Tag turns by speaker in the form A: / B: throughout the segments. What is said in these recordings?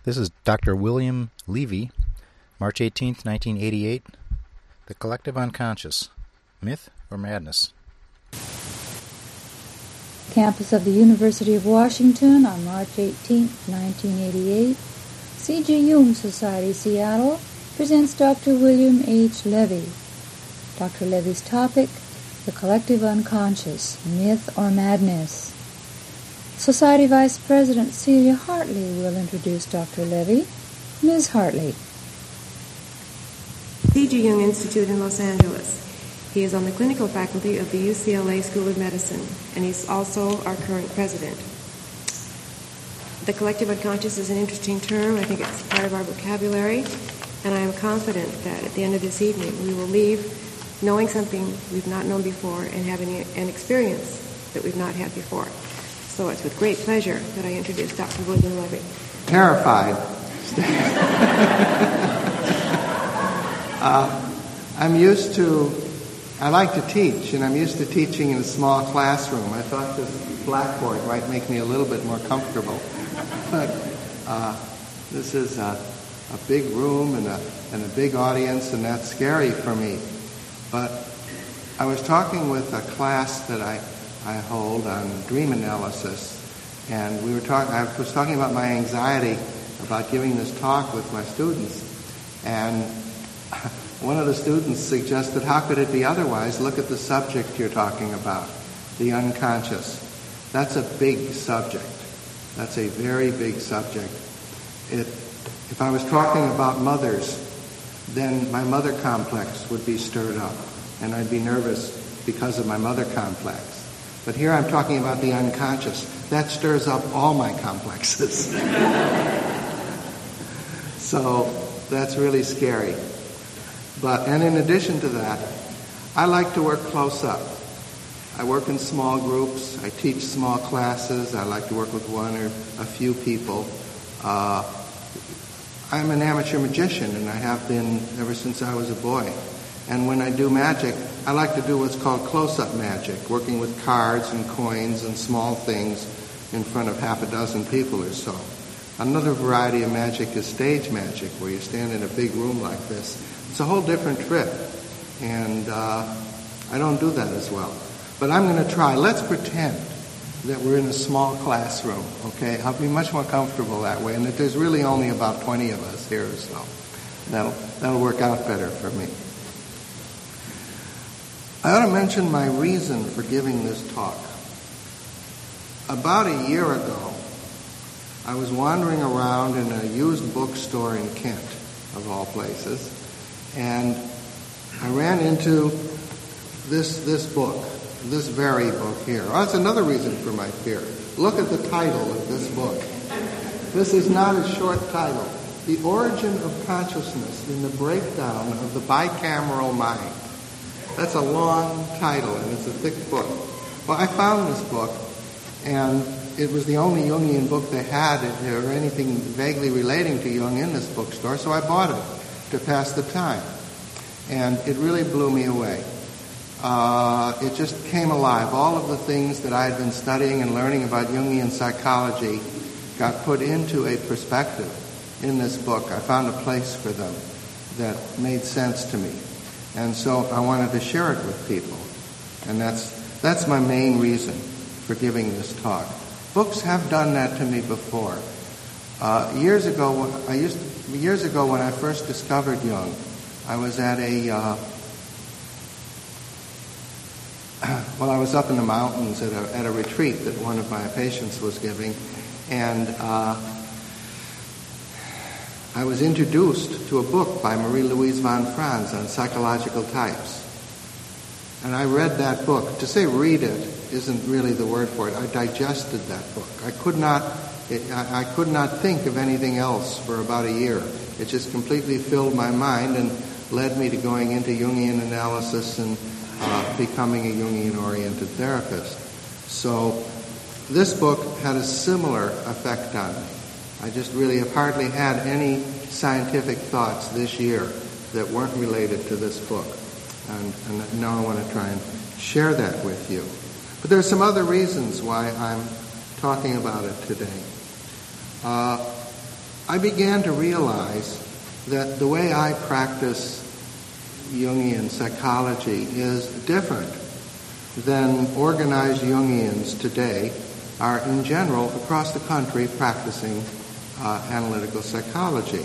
A: This is Dr. William Levy, March 18th, 1988. The Collective Unconscious, Myth or Madness?
B: Campus of the University of Washington on March 18, 1988. C.G. Jung Society, Seattle, presents Dr. William H. Levy. Dr. Levy's topic, The Collective Unconscious, Myth or Madness. Society Vice President Celia Hartley will introduce Dr. Levy. Ms. Hartley.
C: C.G. Jung Institute in Los Angeles. He is on the clinical faculty of the UCLA School of Medicine, and he's also our current president. The collective unconscious is an interesting term. I think it's part of our vocabulary, and I am confident that at the end of this evening we will leave knowing something we've not known before and having an experience that we've not had before. So it's with great pleasure that I introduce Dr. William Levy.
D: Terrified. I like to teach, and I'm used to teaching in a small classroom. I thought this blackboard might make me a little bit more comfortable. But this is a big room and a big audience, and that's scary for me. But I was talking with a class that I hold on dream analysis, and I was talking about my anxiety about giving this talk with my students, and one of the students suggested, how could it be otherwise? Look at the subject you're talking about, the unconscious. That's a big subject. That's a very big subject. If I was talking about mothers, then my mother complex would be stirred up, and I'd be nervous because of my mother complex. But here I'm talking about the unconscious. That stirs up all my complexes. So that's really scary. And in addition to that, I like to work close up. I work in small groups. I teach small classes. I like to work with one or a few people. I'm an amateur magician, and I have been ever since I was a boy. And when I do magic, I like to do what's called close-up magic, working with cards and coins and small things in front of half a dozen people or so. Another variety of magic is stage magic, where you stand in a big room like this. It's a whole different trip, and I don't do that as well. But I'm going to try. Let's pretend that we're in a small classroom, okay? I'll be much more comfortable that way, and that there's really only about 20 of us here or so. That'll work out better for me. I ought to mention my reason for giving this talk. About a year ago, I was wandering around in a used bookstore in Kent, of all places, and I ran into this book, this very book here. Oh, that's another reason for my fear. Look at the title of this book. This is not a short title. The Origin of Consciousness in the Breakdown of the Bicameral Mind. That's a long title, and it's a thick book. Well, I found this book, and it was the only Jungian book they had or anything vaguely relating to Jung in this bookstore, so I bought it to pass the time. And it really blew me away. It just came alive. All of the things that I had been studying and learning about Jungian psychology got put into a perspective in this book. I found a place for them that made sense to me. And so I wanted to share it with people. And that's my main reason for giving this talk. Books have done that to me before. Years ago when I first discovered Jung, I was at I was up in the mountains at a retreat that one of my patients was giving, and I was introduced to a book by Marie-Louise von Franz on psychological types. And I read that book. To say read it isn't really the word for it. I digested that book. I could not think of anything else for about a year. It just completely filled my mind and led me to going into Jungian analysis and becoming a Jungian-oriented therapist. So this book had a similar effect on me. I just really have hardly had any scientific thoughts this year that weren't related to this book. And now I want to try and share that with you. But there are some other reasons why I'm talking about it today. I I began to realize that the way I practice Jungian psychology is different than organized Jungians today are in general across the country practicing analytical psychology.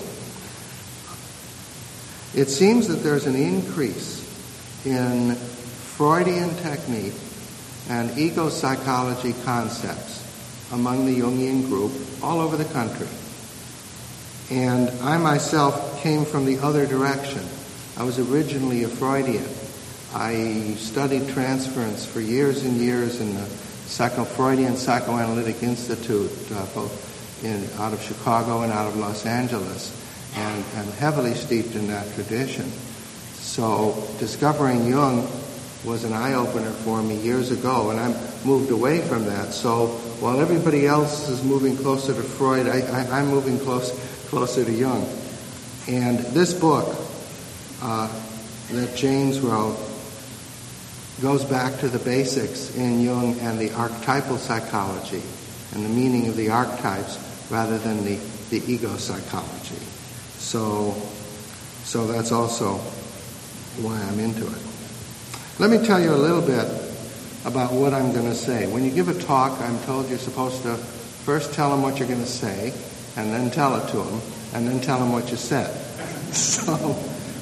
D: It seems that there's an increase in Freudian technique and ego psychology concepts among the Jungian group all over the country. And I myself came from the other direction. I was originally a Freudian. I studied transference for years and years in the Freudian Psychoanalytic Institute, both out of Chicago and out of Los Angeles, and heavily steeped in that tradition. So discovering Jung was an eye-opener for me years ago, and I moved away from that. So while everybody else is moving closer to Freud, I'm moving closer to Jung. And this book that James wrote goes back to the basics in Jung and the archetypal psychology and the meaning of the archetypes rather than the ego psychology. So that's also why I'm into it. Let me tell you a little bit about what I'm going to say. When you give a talk, I'm told you're supposed to first tell them what you're going to say, and then tell it to them, and then tell them what you said. So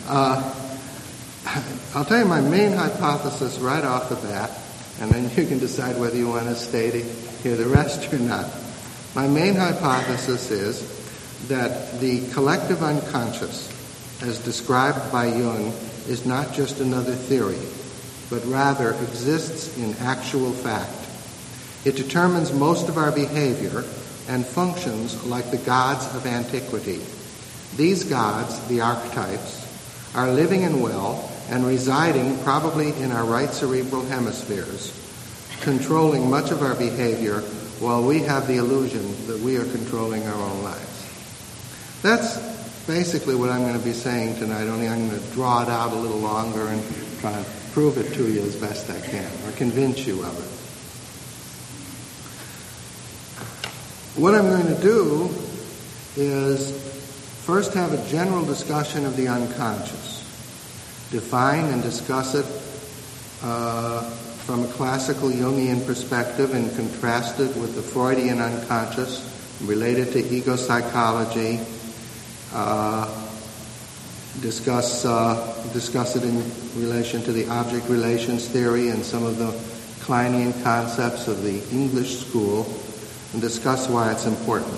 D: I'll tell you my main hypothesis right off the bat, and then you can decide whether you want to stay to hear the rest or not. My main hypothesis is that the collective unconscious, as described by Jung, is not just another theory, but rather exists in actual fact. It determines most of our behavior and functions like the gods of antiquity. These gods, the archetypes, are living and well and residing probably in our right cerebral hemispheres, controlling much of our behavior while we have the illusion that we are controlling our own lives. That's basically what I'm going to be saying tonight, only I'm going to draw it out a little longer and try and prove it to you as best I can, or convince you of it. What I'm going to do is first have a general discussion of the unconscious, define and discuss it from a classical Jungian perspective and contrast it with the Freudian unconscious, related to ego psychology, discuss it in relation to the object relations theory and some of the Kleinian concepts of the English school, and discuss why it's important.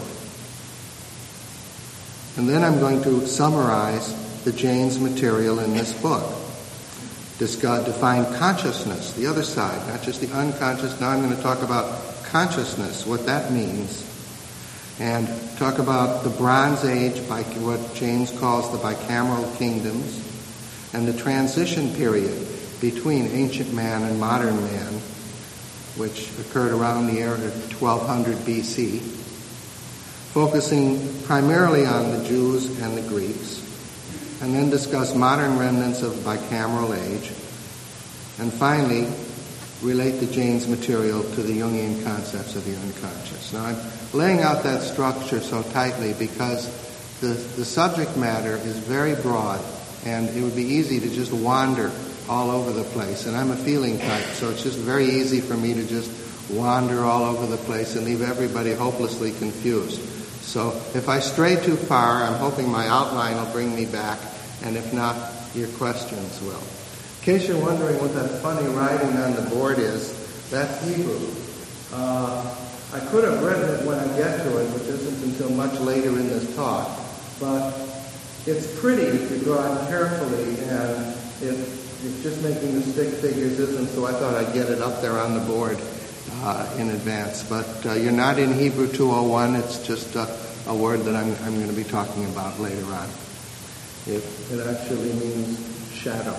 D: And then I'm going to summarize the Janes material in this book. Define consciousness, the other side, not just the unconscious. Now I'm going to talk about consciousness, what that means, and talk about the Bronze Age, what James calls the bicameral kingdoms, and the transition period between ancient man and modern man, which occurred around the era of 1200 BC, focusing primarily on the Jews and the Greeks, and then discuss modern remnants of bicameral age, and finally relate the Janes material to the Jungian concepts of the unconscious. Now, I'm laying out that structure so tightly because the subject matter is very broad, and it would be easy to just wander all over the place. And I'm a feeling type, so it's just very easy for me to just wander all over the place and leave everybody hopelessly confused. So if I stray too far, I'm hoping my outline will bring me back, and if not, your questions will. In case you're wondering what that funny writing on the board is, that's Hebrew. I could have written it when I get to it, which isn't until much later in this talk, but it's pretty if you draw it carefully, and it's just making the stick figures isn't, so I thought I'd get it up there on the board in advance. But you're not in Hebrew 201, it's just a word that I'm going to be talking about later on. It actually means shadow.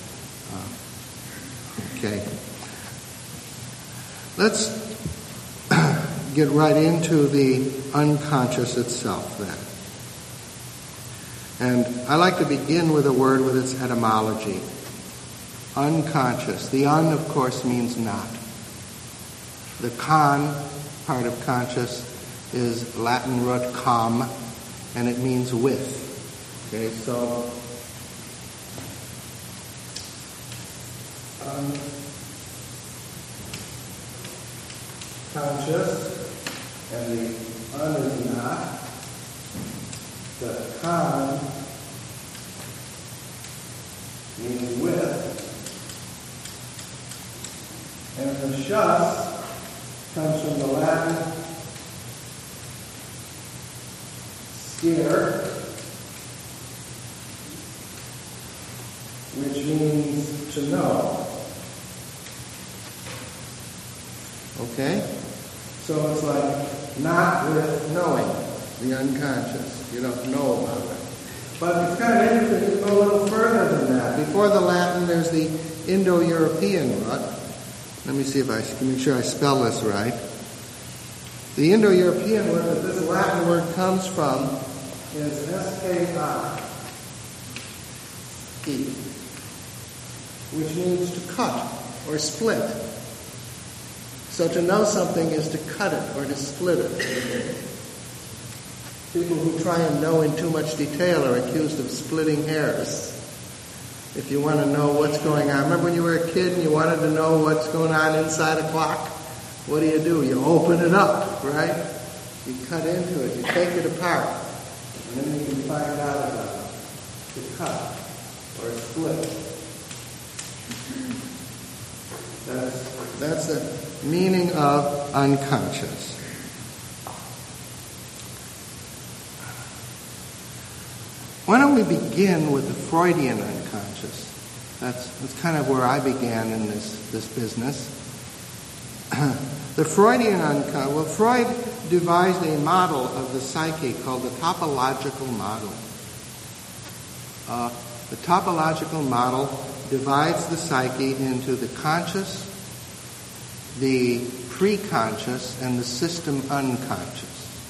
D: Okay. Let's get right into the unconscious itself then. And I like to begin with a word with its etymology. Unconscious. The un, of course, means not. The con part of conscious is Latin root com, and it means with. Okay, so unconscious, and the un is not. The con means with, and the shus comes from the Latin scare, which means to know. Okay? So it's like not with knowing, the unconscious. You don't know about it. But it's kind of interesting to go a little further than that. Before the Latin, there's the Indo-European root. Let me see if I can make sure I spell this right. The Indo-European word that this Latin word comes from is S-K-I-E, which means to cut or split. So to know something is to cut it or to split it. People who try and know in too much detail are accused of splitting hairs. If you want to know what's going on. Remember when you were a kid and you wanted to know what's going on inside a clock? What do? You open it up, right? You cut into it. You take it apart. And then you can find out about it. To cut or split. That's the meaning of unconscious. Why don't we begin with the Freudian unconscious? That's kind of where I began in this business. The Freudian unconscious, well, Freud devised a model of the psyche called the topological model. The topological model divides the psyche into the conscious, the preconscious, and the system unconscious.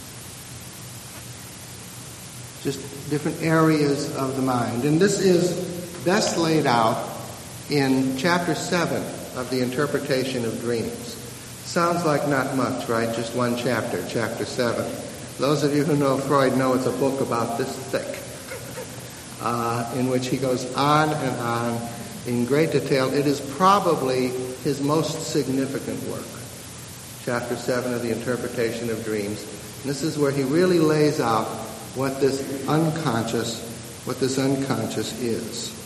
D: Just different areas of the mind. And this is best laid out in Chapter 7 of the Interpretation of Dreams. Sounds like not much, right? Just one chapter, Chapter 7. Those of you who know Freud know it's a book about this thick, in which he goes on and on in great detail. It is probably his most significant work, Chapter 7 of the Interpretation of Dreams. And this is where he really lays out what this unconscious is.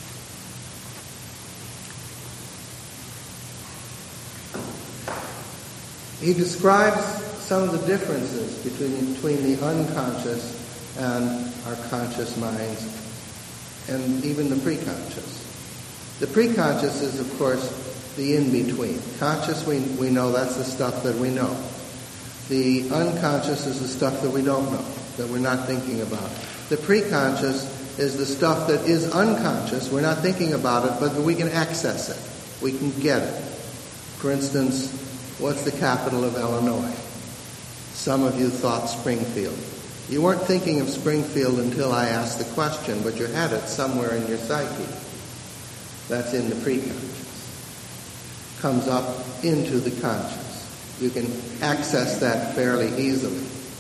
D: He describes some of the differences between the unconscious and our conscious minds, and even the preconscious. The preconscious is, of course, the in-between. Conscious, we know that's the stuff that we know. The unconscious is the stuff that we don't know, that we're not thinking about. The preconscious is the stuff that is unconscious. We're not thinking about it, but we can access it. We can get it. For instance, what's the capital of Illinois? Some of you thought Springfield. You weren't thinking of Springfield until I asked the question, but you had it somewhere in your psyche. That's in the preconscious. Comes up into the conscious. You can access that fairly easily.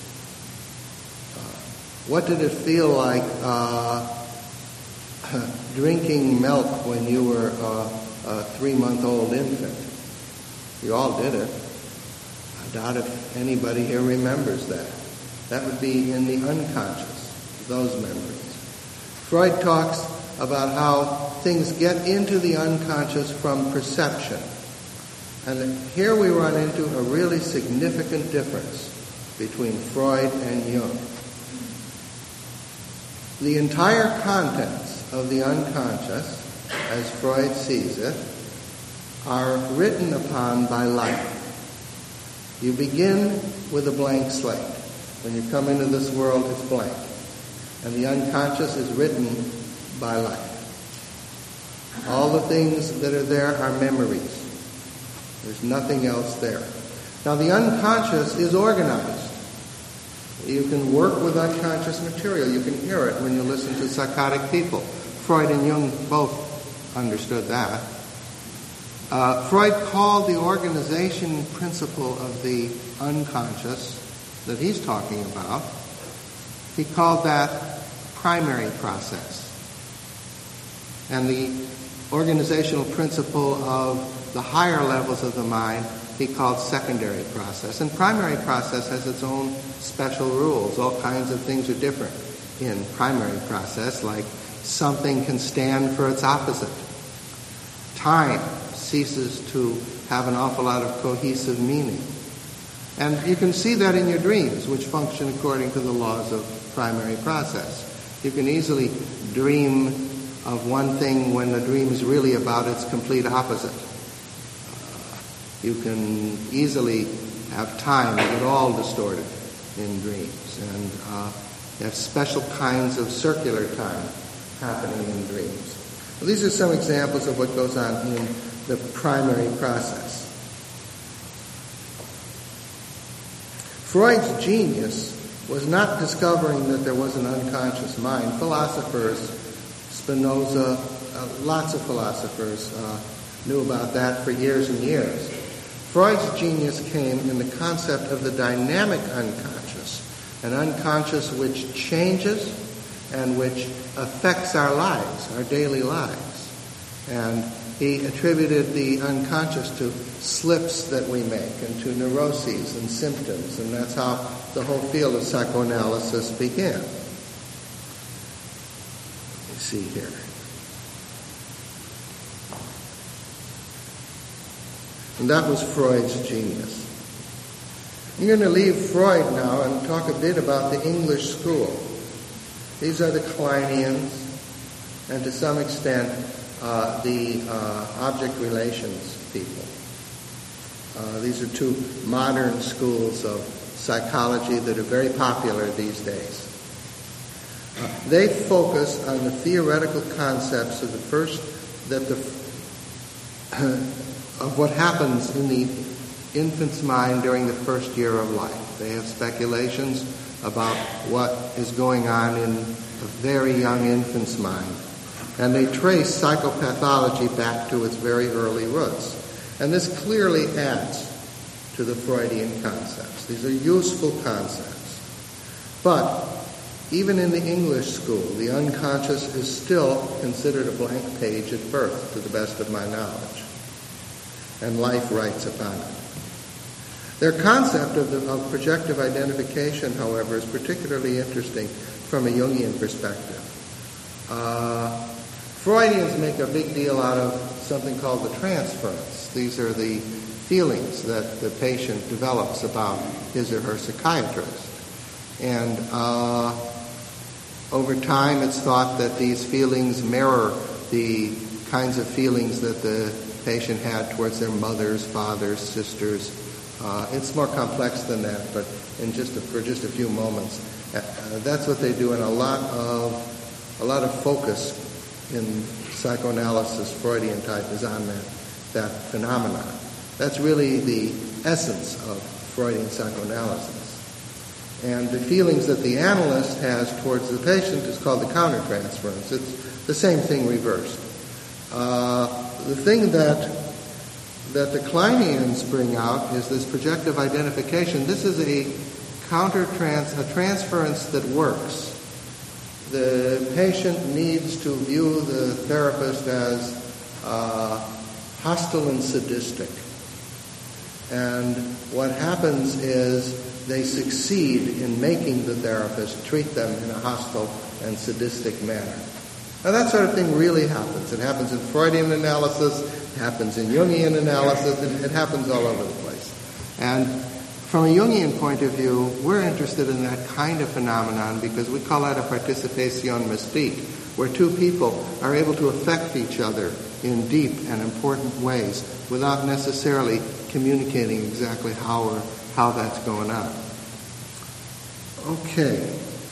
D: What did it feel like drinking milk when you were a 3-month-old infant? You all did it. I doubt if anybody here remembers that. That would be in the unconscious, those memories. Freud talks about how things get into the unconscious from perception. And here we run into a really significant difference between Freud and Jung. The entire contents of the unconscious, as Freud sees it, are written upon by life. You begin with a blank slate. When you come into this world, it's blank. And the unconscious is written by life. All the things that are there are memories. There's nothing else there. Now, the unconscious is organized. You can work with unconscious material. You can hear it when you listen to psychotic people. Freud and Jung both understood that. Freud called the organization principle of the unconscious that he's talking about He called that primary process. And the organizational principle of the higher levels of the mind he called secondary process. And primary process has its own special rules. All kinds of things are different in primary process, like something can stand for its opposite. Time ceases to have an awful lot of cohesive meaning. And you can see that in your dreams, which function according to the laws of primary process. You can easily dream of one thing when the dream is really about its complete opposite. You can easily have time get all distorted in dreams. And you have special kinds of circular time happening in dreams. Well, these are some examples of what goes on in the primary process. Freud's genius was not discovering that there was an unconscious mind. Philosophers, Spinoza, lots of philosophers knew about that for years and years. Freud's genius came in the concept of the dynamic unconscious, an unconscious which changes and which affects our lives, our daily lives. And he attributed the unconscious to slips that we make and to neuroses and symptoms, and that's how the whole field of psychoanalysis began. Let me see here. And that was Freud's genius. I'm going to leave Freud now and talk a bit about the English school. These are the Kleinians, and to some extent, the object relations people. These are two modern schools of psychology that are very popular these days. They focus on the theoretical concepts of of what happens in the infant's mind during the first year of life. They have speculations about what is going on in a very young infant's mind. And they trace psychopathology back to its very early roots. And this clearly adds to the Freudian concepts. These are useful concepts. But even in the English school, the unconscious is still considered a blank page at birth, to the best of my knowledge. And life writes upon it. Their concept of projective identification, however, is particularly interesting from a Jungian perspective. Freudians make a big deal out of something called the transference. These are the feelings that the patient develops about his or her psychiatrist. And over time it's thought that these feelings mirror the kinds of feelings that the patient had towards their mothers, fathers, sisters. It's more complex than that, but for just a few moments, that's what they do, and a lot of focus in psychoanalysis, Freudian type, is on that phenomenon. That's really the essence of Freudian psychoanalysis. And the feelings that the analyst has towards the patient is called the countertransference. It's the same thing reversed. The thing that the Kleinians bring out is this projective identification. This is a transference that works. The patient needs to view the therapist as hostile and sadistic. And what happens is they succeed in making the therapist treat them in a hostile and sadistic manner. Now that sort of thing really happens. It happens in Freudian analysis, it happens in Jungian analysis, it happens all over the place. And from a Jungian point of view, we're interested in that kind of phenomenon because we call that a participation mystique, where two people are able to affect each other in deep and important ways without necessarily communicating exactly how that's going on. Okay.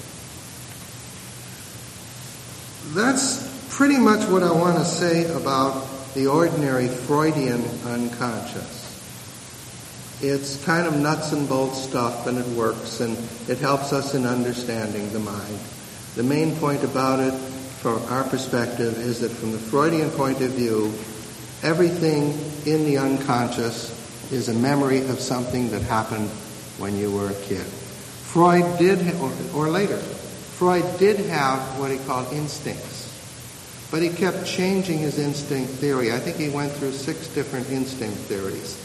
D: That's pretty much what I want to say about the ordinary Freudian unconscious. It's kind of nuts and bolts stuff, and it works, and it helps us in understanding the mind. The main point about it, from our perspective, is that from the Freudian point of view, everything in the unconscious is a memory of something that happened when you were a kid. Freud did, or later, Freud did have what he called instincts, but he kept changing his instinct theory. I think he went through 6 different instinct theories.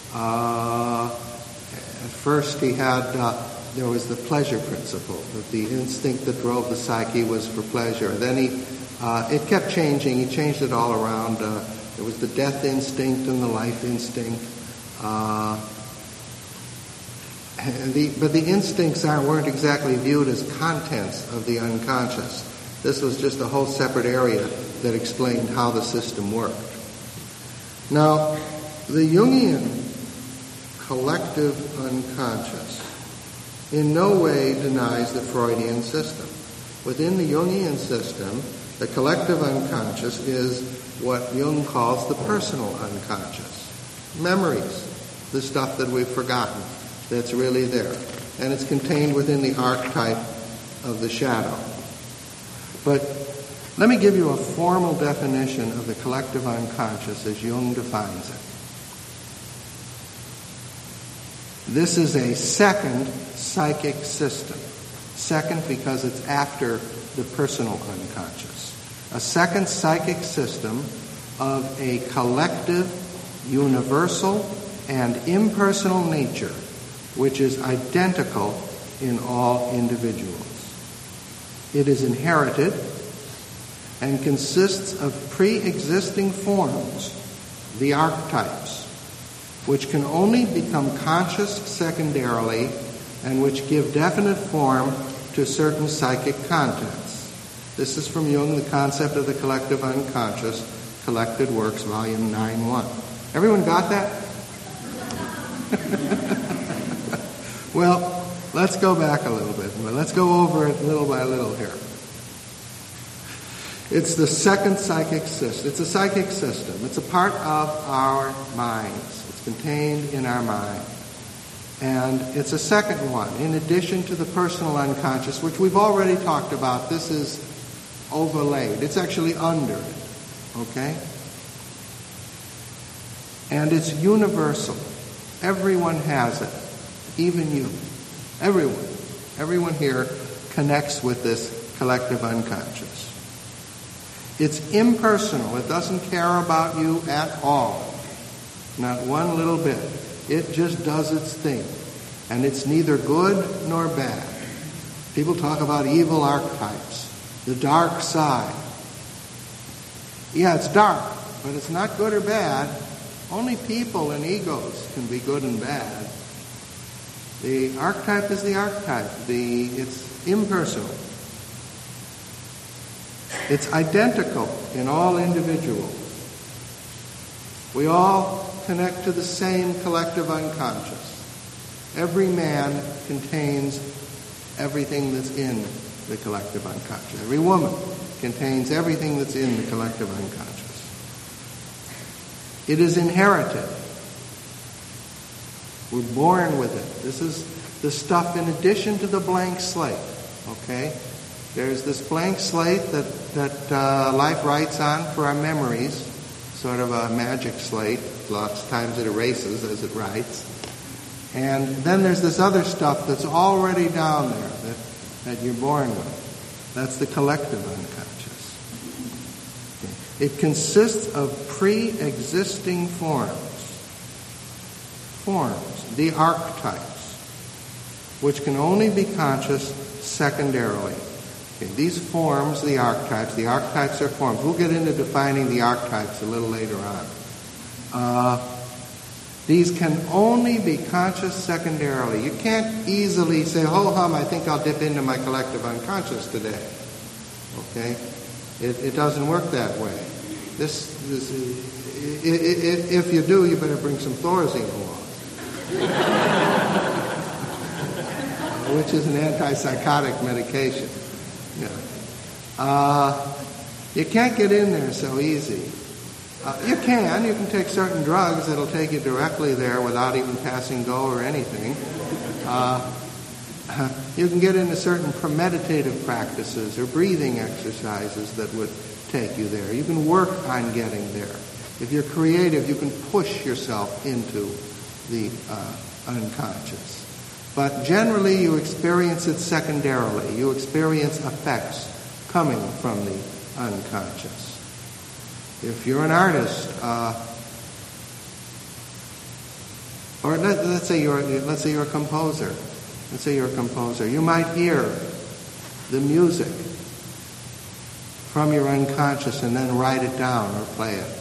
D: At first he had, there was the pleasure principle, that the instinct that drove the psyche was for pleasure. And then it kept changing. He changed it all around. There was the death instinct and the life instinct. But the instincts weren't exactly viewed as contents of the unconscious. This was just a whole separate area that explained how the system worked. Now, the Jungian collective unconscious in no way denies the Freudian system. Within the Jungian system, the collective unconscious is what Jung calls the personal unconscious. Memories, the stuff that we've forgotten, that's really there. And it's contained within the archetype of the shadow. But let me give you a formal definition of the collective unconscious as Jung defines it. This is a second psychic system. Second because it's after the personal unconscious. A second psychic system of a collective, universal, and impersonal nature which is identical in all individuals. It is inherited and consists of pre-existing forms, the archetypes, which can only become conscious secondarily and which give definite form to certain psychic contents. This is from Jung, The Concept of the Collective Unconscious, Collected Works, Volume 9-1. Everyone got that? Well, let's go back a little bit. Let's go over it little by little here. It's the second psychic system. It's a psychic system. It's a part of our minds. It's contained in our mind. And it's a second one. In addition to the personal unconscious, which we've already talked about, this is overlaid. It's actually under it. Okay? And it's universal. Everyone has it. Even you. Everyone. Everyone here connects with this collective unconscious. It's impersonal. It doesn't care about you at all. Not one little bit. It just does its thing. And it's neither good nor bad. People talk about evil archetypes. The dark side. Yeah, it's dark, but it's not good or bad. Only people and egos can be good and bad. The archetype is the archetype. It's impersonal. It's identical in all individuals. We all connect to the same collective unconscious. Every man contains everything that's in the collective unconscious. Every woman contains everything that's in the collective unconscious. It is inherited. We're born with it. This is the stuff in addition to the blank slate. Okay? There's this blank slate that life writes on for our memories, sort of a magic slate. Lots of times it erases as it writes. And then there's this other stuff that's already down there that you're born with. That's the collective unconscious. Okay. It consists of pre-existing forms, the archetypes, which can only be conscious secondarily. Okay, these forms, the archetypes are forms. We'll get into defining the archetypes a little later on. These can only be conscious secondarily. You can't easily say, ho-hum, I think I'll dip into my collective unconscious today. Okay? It doesn't work that way. If you do, you better bring some Thorazine along. Which is an antipsychotic medication. Yeah. You can't get in there so easy. You can take certain drugs that'll take you directly there without even passing go or anything. You can get into certain premeditative practices or breathing exercises that would take you there. You can work on getting there. If you're creative, you can push yourself into the unconscious. But generally you experience it secondarily. You experience effects coming from the unconscious. If you're an artist, or let's say you're a composer. Let's say you're a composer. You might hear the music from your unconscious and then write it down or play it.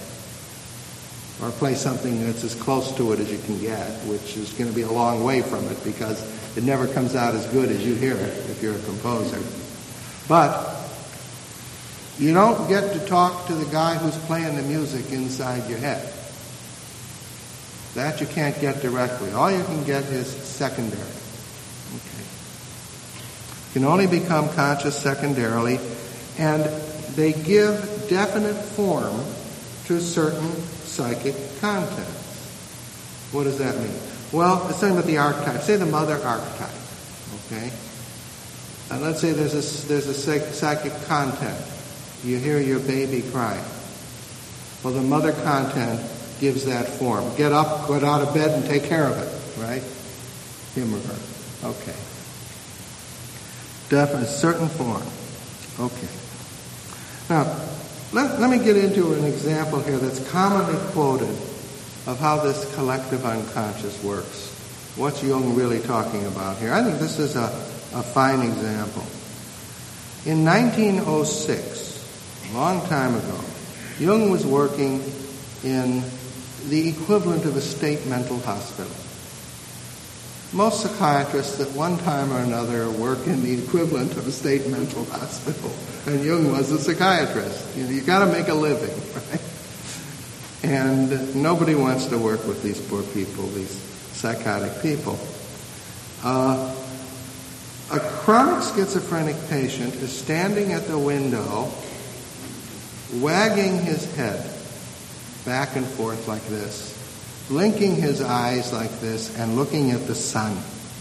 D: Or play something that's as close to it as you can get, which is going to be a long way from it because it never comes out as good as you hear it if you're a composer. But you don't get to talk to the guy who's playing the music inside your head. That you can't get directly. All you can get is secondary. Okay. You can only become conscious secondarily, and they give definite form to certain psychic contents. What does that mean? Well, it's talking about the archetype. Say the mother archetype. Okay? And let's say there's a psychic content. You hear your baby crying. Well, the mother content gives that form. Get up, get out of bed, and take care of it. Right? Him or her. Okay. Definite, certain form. Okay. Now, let me get into an example here that's commonly quoted of how this collective unconscious works. What's Jung really talking about here? I think this is a fine example. In 1906, a long time ago, Jung was working in the equivalent of a state mental hospital. Most psychiatrists at one time or another work in the equivalent of a state mental hospital. And Jung was a psychiatrist. You've got to make a living, right? And nobody wants to work with these poor people, these psychotic people. A chronic schizophrenic patient is standing at the window, wagging his head back and forth like this, blinking his eyes like this, and looking at the sun.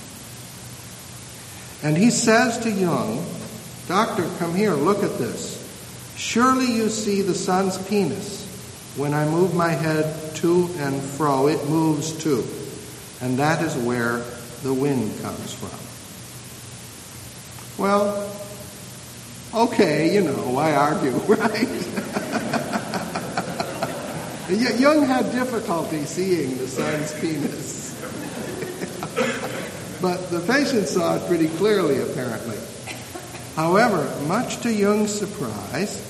D: And he says to Jung, "Doctor, come here, look at this. Surely you see the sun's penis. When I move my head to and fro, it moves too. And that is where the wind comes from." Well, okay, why argue, right? Jung had difficulty seeing the sun's penis. But the patient saw it pretty clearly, apparently. However, much to Jung's surprise,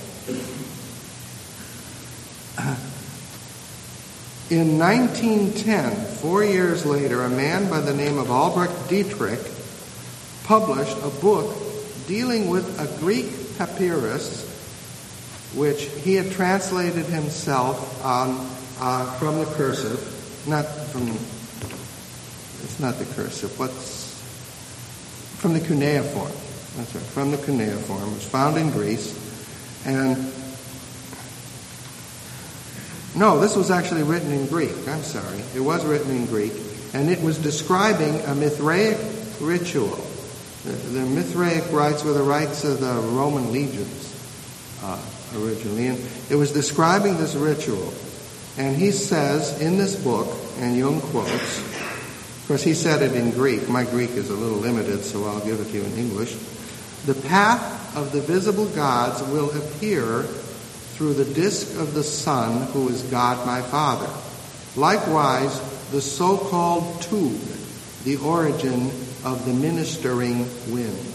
D: in 1910, 4 years later, a man by the name of Albrecht Dietrich published a book dealing with a Greek papyrus which he had translated himself from the cursive, it's not the cursive, from the cuneiform. That's right, from the cuneiform. It was found in Greece. And no, this was actually written in Greek. I'm sorry. It was written in Greek. And it was describing a Mithraic ritual. The Mithraic rites were the rites of the Roman legions originally. And it was describing this ritual. And he says in this book, and Jung quotes, of course he said it in Greek. My Greek is a little limited, so I'll give it to you in English. "The path of the visible gods will appear through the disk of the sun, who is God my Father. Likewise, the so-called tube, the origin of the ministering wind."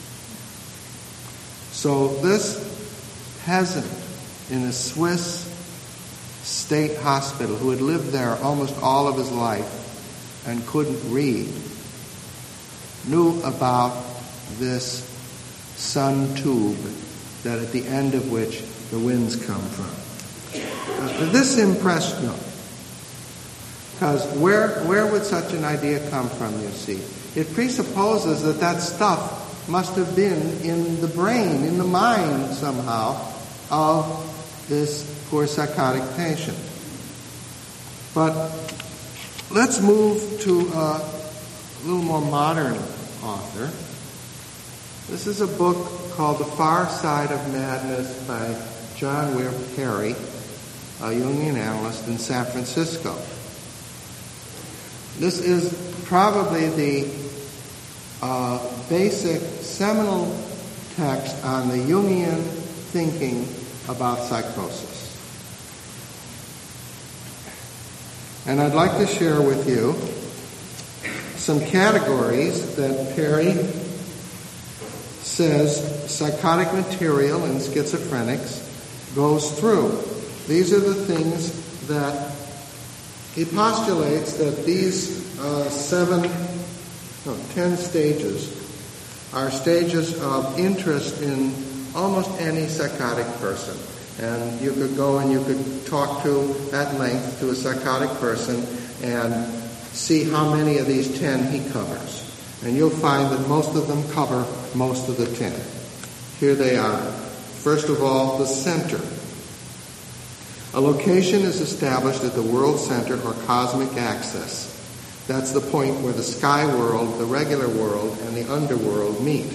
D: So this peasant in a Swiss state hospital who had lived there almost all of his life and couldn't read knew about this sun tube, that at the end of which the winds come from. This impressed Jung, because where would such an idea come from, you see? It presupposes that stuff must have been in the brain, in the mind somehow, of this poor psychotic patient. But let's move to a little more modern author. This is a book called The Far Side of Madness by John Weir Perry, a Jungian analyst in San Francisco. This is probably the basic seminal text on the Jungian thinking about psychosis. And I'd like to share with you some categories that Perry says psychotic material in schizophrenics goes through. These are the things that he postulates that these 10 stages are stages of interest in almost any psychotic person. And you could go and you could talk to, at length, to a psychotic person and see how many of these 10 he covers. And you'll find that most of them cover most of the 10. Here they are. First of all, the center. A location is established at the world center or cosmic axis. That's the point where the sky world, the regular world, and the underworld meet.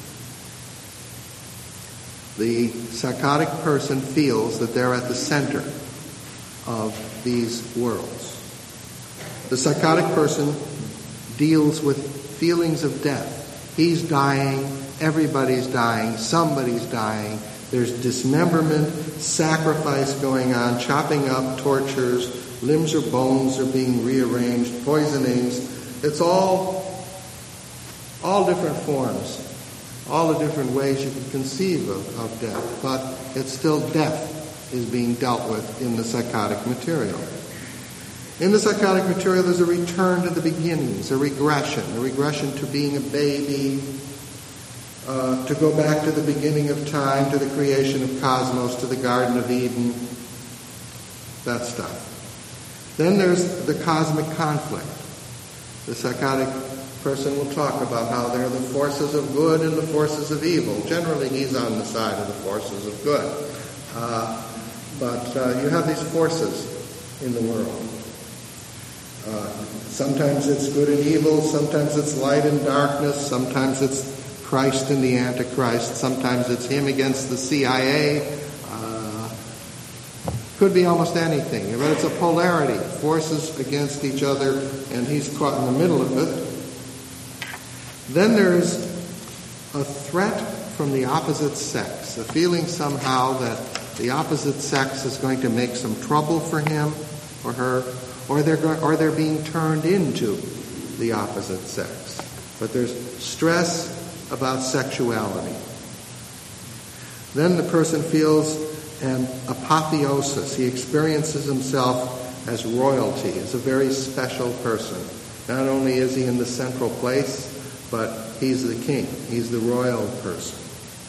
D: The psychotic person feels that they're at the center of these worlds. The psychotic person deals with feelings of death. He's dying, everybody's dying, somebody's dying. There's dismemberment, sacrifice going on, chopping up, tortures, limbs or bones are being rearranged, poisonings. It's all different forms, all the different ways you can conceive of death, but it's still death is being dealt with in the psychotic material. In the psychotic material, there's a return to the beginnings, a regression to being a baby, to go back to the beginning of time, to the creation of cosmos, to the Garden of Eden, that stuff. Then there's the cosmic conflict. The psychotic person will talk about how there are the forces of good and the forces of evil. Generally, he's on the side of the forces of good. But you have these forces in the world. Sometimes it's good and evil, sometimes it's light and darkness, sometimes it's Christ and the Antichrist, sometimes it's him against the CIA. Could be almost anything, but it's a polarity, forces against each other, and he's caught in the middle of it. Then there's a threat from the opposite sex, a feeling somehow that the opposite sex is going to make some trouble for him or her, or they're being turned into the opposite sex. But there's stress about sexuality. Then the person feels an apotheosis. He experiences himself as royalty, as a very special person. Not only is he in the central place, but he's the king. He's the royal person.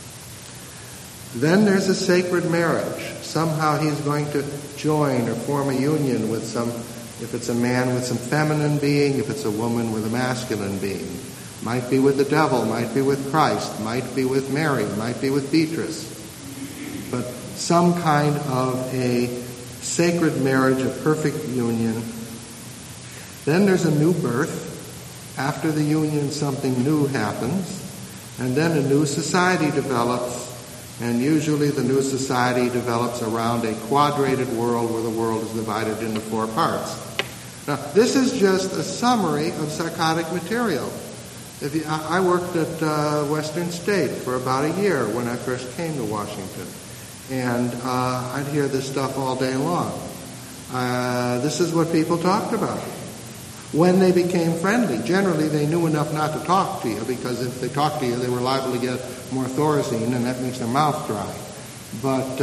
D: Then there's a sacred marriage. Somehow he's going to join or form a union with some, if it's a man with some feminine being, if it's a woman with a masculine being. Might be with the devil, might be with Christ, might be with Mary, might be with Beatrice. But some kind of a sacred marriage, a perfect union. Then there's a new birth. After the union, something new happens. And then a new society develops. And usually the new society develops around a quadrated world where the world is divided into 4 parts. Now, this is just a summary of psychotic material. I worked at Western State for about a year when I first came to Washington. And I'd hear this stuff all day long. This is what people talked about. When they became friendly, generally they knew enough not to talk to you, because if they talked to you, they were liable to get more Thorazine, and that makes their mouth dry. But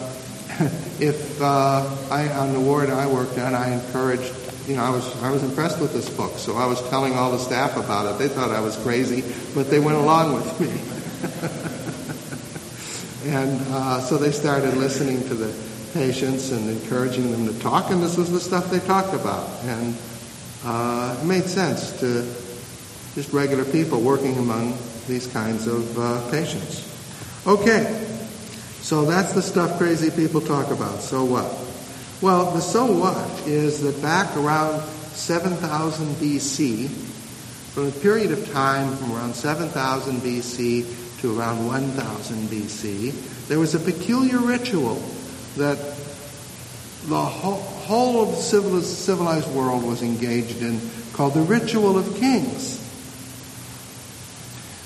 D: on the ward I worked on, I encouraged, I was impressed with this book, so I was telling all the staff about it. They thought I was crazy, but they went along with me. And so they started listening to the patients and encouraging them to talk, and this was the stuff they talked about. And it made sense to just regular people working among these kinds of patients. Okay, so that's the stuff crazy people talk about. So what? Well, the so what is that back around 7,000 BC, from a period of time from around 7,000 BC to around 1,000 BC, there was a peculiar ritual that the whole of the civilized world was engaged in, called the Ritual of Kings.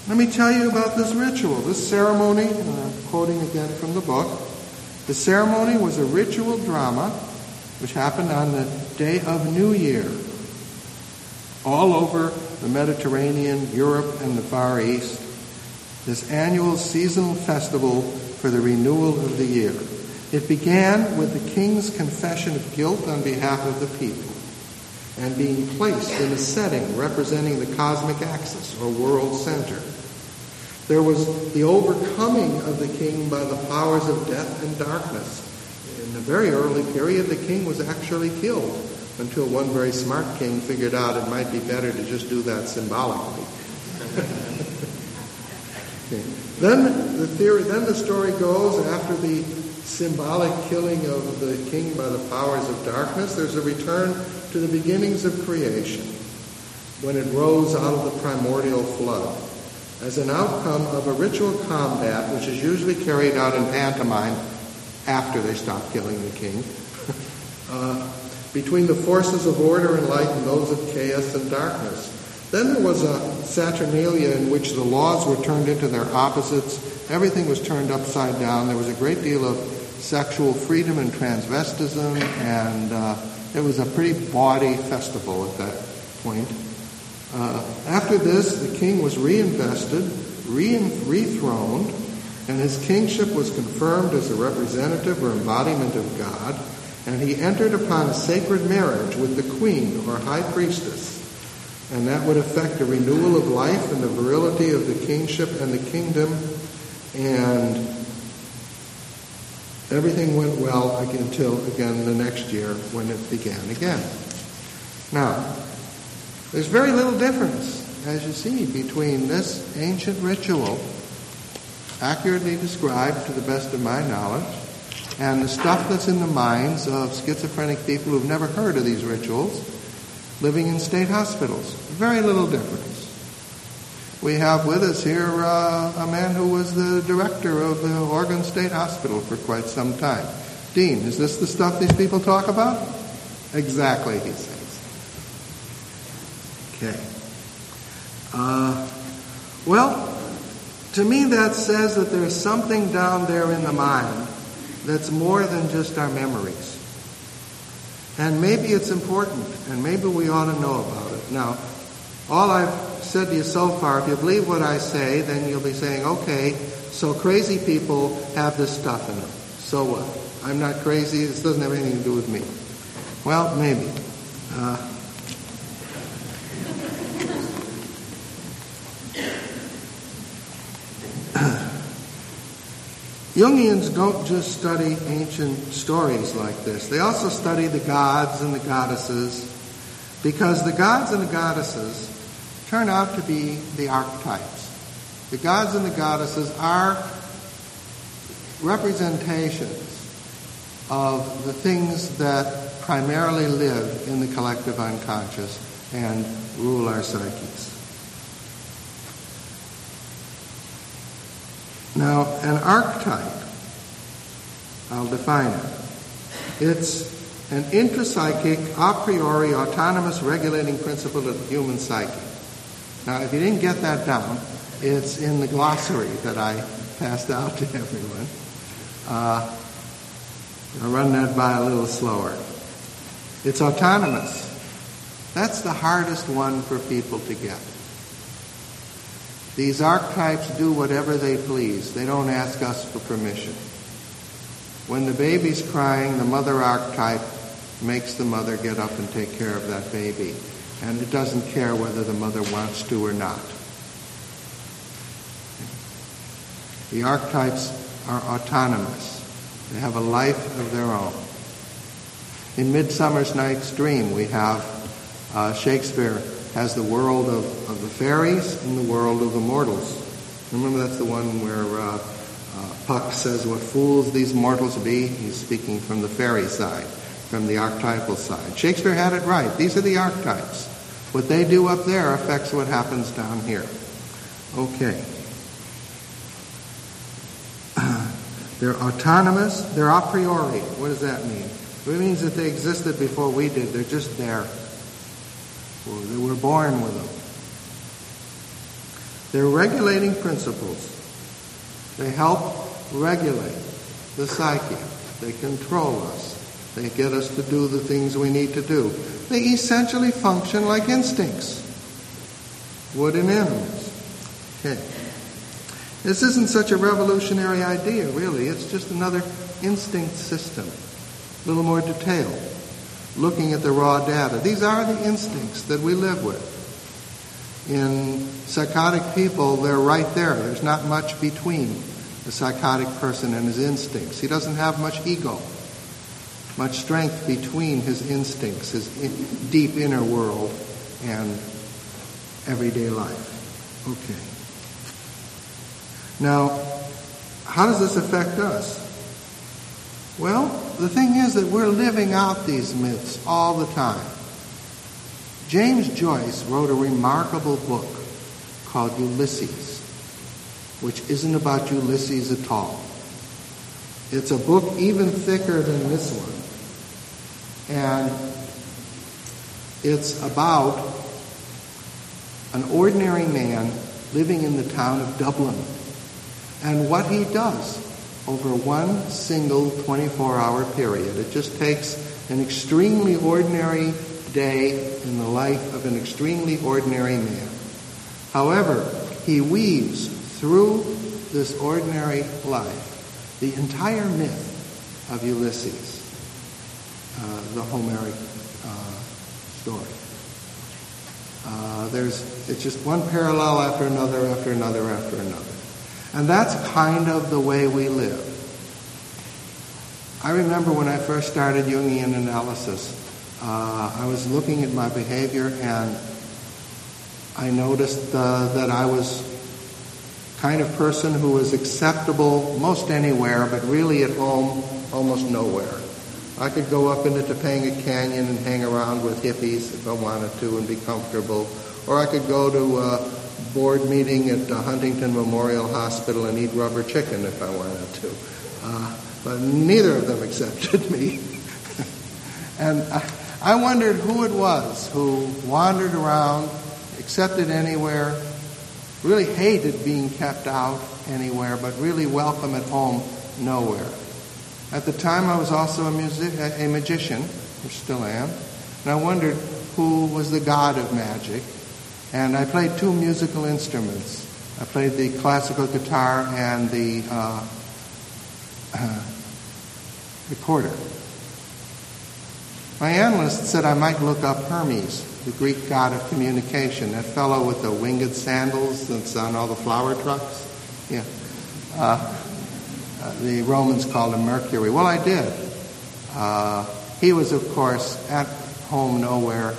D: Let me tell you about this ritual, this ceremony, quoting again from the book. The ceremony was a ritual drama which happened on the day of New Year, all over the Mediterranean, Europe, and the Far East, this annual seasonal festival for the renewal of the year. It began with the king's confession of guilt on behalf of the people and being placed in a setting representing the cosmic axis or world center. There was the overcoming of the king by the powers of death and darkness. In a very early period, the king was actually killed until one very smart king figured out it might be better to just do that symbolically. Okay. Then the story goes, after the symbolic killing of the king by the powers of darkness, there's a return to the beginnings of creation, when it rose out of the primordial flood, as an outcome of a ritual combat which is usually carried out in pantomime after they stop killing the king, between the forces of order and light and those of chaos and darkness. Then there was a Saturnalia in which the laws were turned into their opposites. Everything was turned upside down. There was a great deal of sexual freedom and transvestism, and it was a pretty bawdy festival at that point. After this, the king was reinvested, rethroned, and his kingship was confirmed as a representative or embodiment of God, and he entered upon a sacred marriage with the queen or high priestess, and that would affect a renewal of life and the virility of the kingship and the kingdom, and everything went well until, again, the next year when it began again. Now, there's very little difference, as you see, between this ancient ritual, accurately described to the best of my knowledge, and the stuff that's in the minds of schizophrenic people who've never heard of these rituals, living in state hospitals. Very little difference. We have with us here a man who was the director of the Oregon State Hospital for quite some time. Dean, is this the stuff these people talk about? Exactly, he says. Okay. Well, to me that says that there's something down there in the mind that's more than just our memories. And maybe it's important, and maybe we ought to know about it. Now, all I've said to you so far, if you believe what I say, then you'll be saying, okay, so crazy people have this stuff in them. So what? I'm not crazy, this doesn't have anything to do with me. Well, maybe. Jungians don't just study ancient stories like this. They also study the gods and the goddesses, because the gods and the goddesses turn out to be the archetypes. The gods and the goddesses are representations of the things that primarily live in the collective unconscious and rule our psyches. Now, an archetype, I'll define it. It's an intrapsychic, a priori, autonomous regulating principle of the human psyche. Now, if you didn't get that down, it's in the glossary that I passed out to everyone. I'll run that by a little slower. It's autonomous. That's the hardest one for people to get. These archetypes do whatever they please. They don't ask us for permission. When the baby's crying, the mother archetype makes the mother get up and take care of that baby. And it doesn't care whether the mother wants to or not. The archetypes are autonomous. They have a life of their own. In Midsummer Night's Dream, we have Shakespeare has the world of the fairies and the world of the mortals. Remember, that's the one where Puck says, what fools these mortals be. He's speaking from the fairy side, from the archetypal side. Shakespeare had it right. These are the archetypes. What they do up there affects what happens down here. Okay. They're autonomous. They're a priori. What does that mean? It means that they existed before we did. They're just there. They were born with them. They're regulating principles. They help regulate the psyche. They control us. They get us to do the things we need to do. They essentially function like instincts. Wood in animals. Okay. This isn't such a revolutionary idea, really. It's just another instinct system. A little more detailed. Looking at the raw data. These are the instincts that we live with. In psychotic people, they're right there. There's not much between the psychotic person and his instincts. He doesn't have much ego, much strength between his instincts, his deep inner world, and everyday life. Okay. Now, how does this affect us? Well, the thing is that we're living out these myths all the time. James Joyce wrote a remarkable book called Ulysses, which isn't about Ulysses at all. It's a book even thicker than this one. And it's about an ordinary man living in the town of Dublin and what he does over one single 24-hour period. It just takes an extremely ordinary day in the life of an extremely ordinary man. However, he weaves through this ordinary life the entire myth of Ulysses, the Homeric story. It's just one parallel after another, after another, after another. And that's kind of the way we live. I remember when I first started Jungian analysis, I was looking at my behavior and I noticed that I was kind of person who was acceptable most anywhere, but really at home almost nowhere. I could go up into Topanga Canyon and hang around with hippies if I wanted to and be comfortable. Or I could go to a board meeting at Huntington Memorial Hospital and eat rubber chicken if I wanted to. But neither of them accepted me. And I wondered who it was who wandered around, accepted anywhere, really hated being kept out anywhere, but really welcome at home nowhere. At the time, I was also a magician, or still am, and I wondered who was the god of magic. And I played two musical instruments. I played the classical guitar and the recorder. My analyst said I might look up Hermes, the Greek god of communication, that fellow with the winged sandals that's on all the flower trucks. Yeah. The Romans called him Mercury. Well, I did. He was, of course, at home nowhere,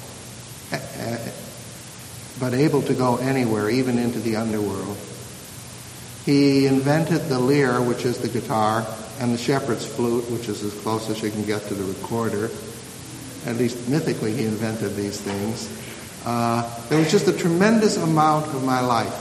D: but able to go anywhere, even into the underworld. He invented the lyre, which is the guitar, and the shepherd's flute, which is as close as you can get to the recorder. At least mythically, he invented these things. There was just a tremendous amount of my life.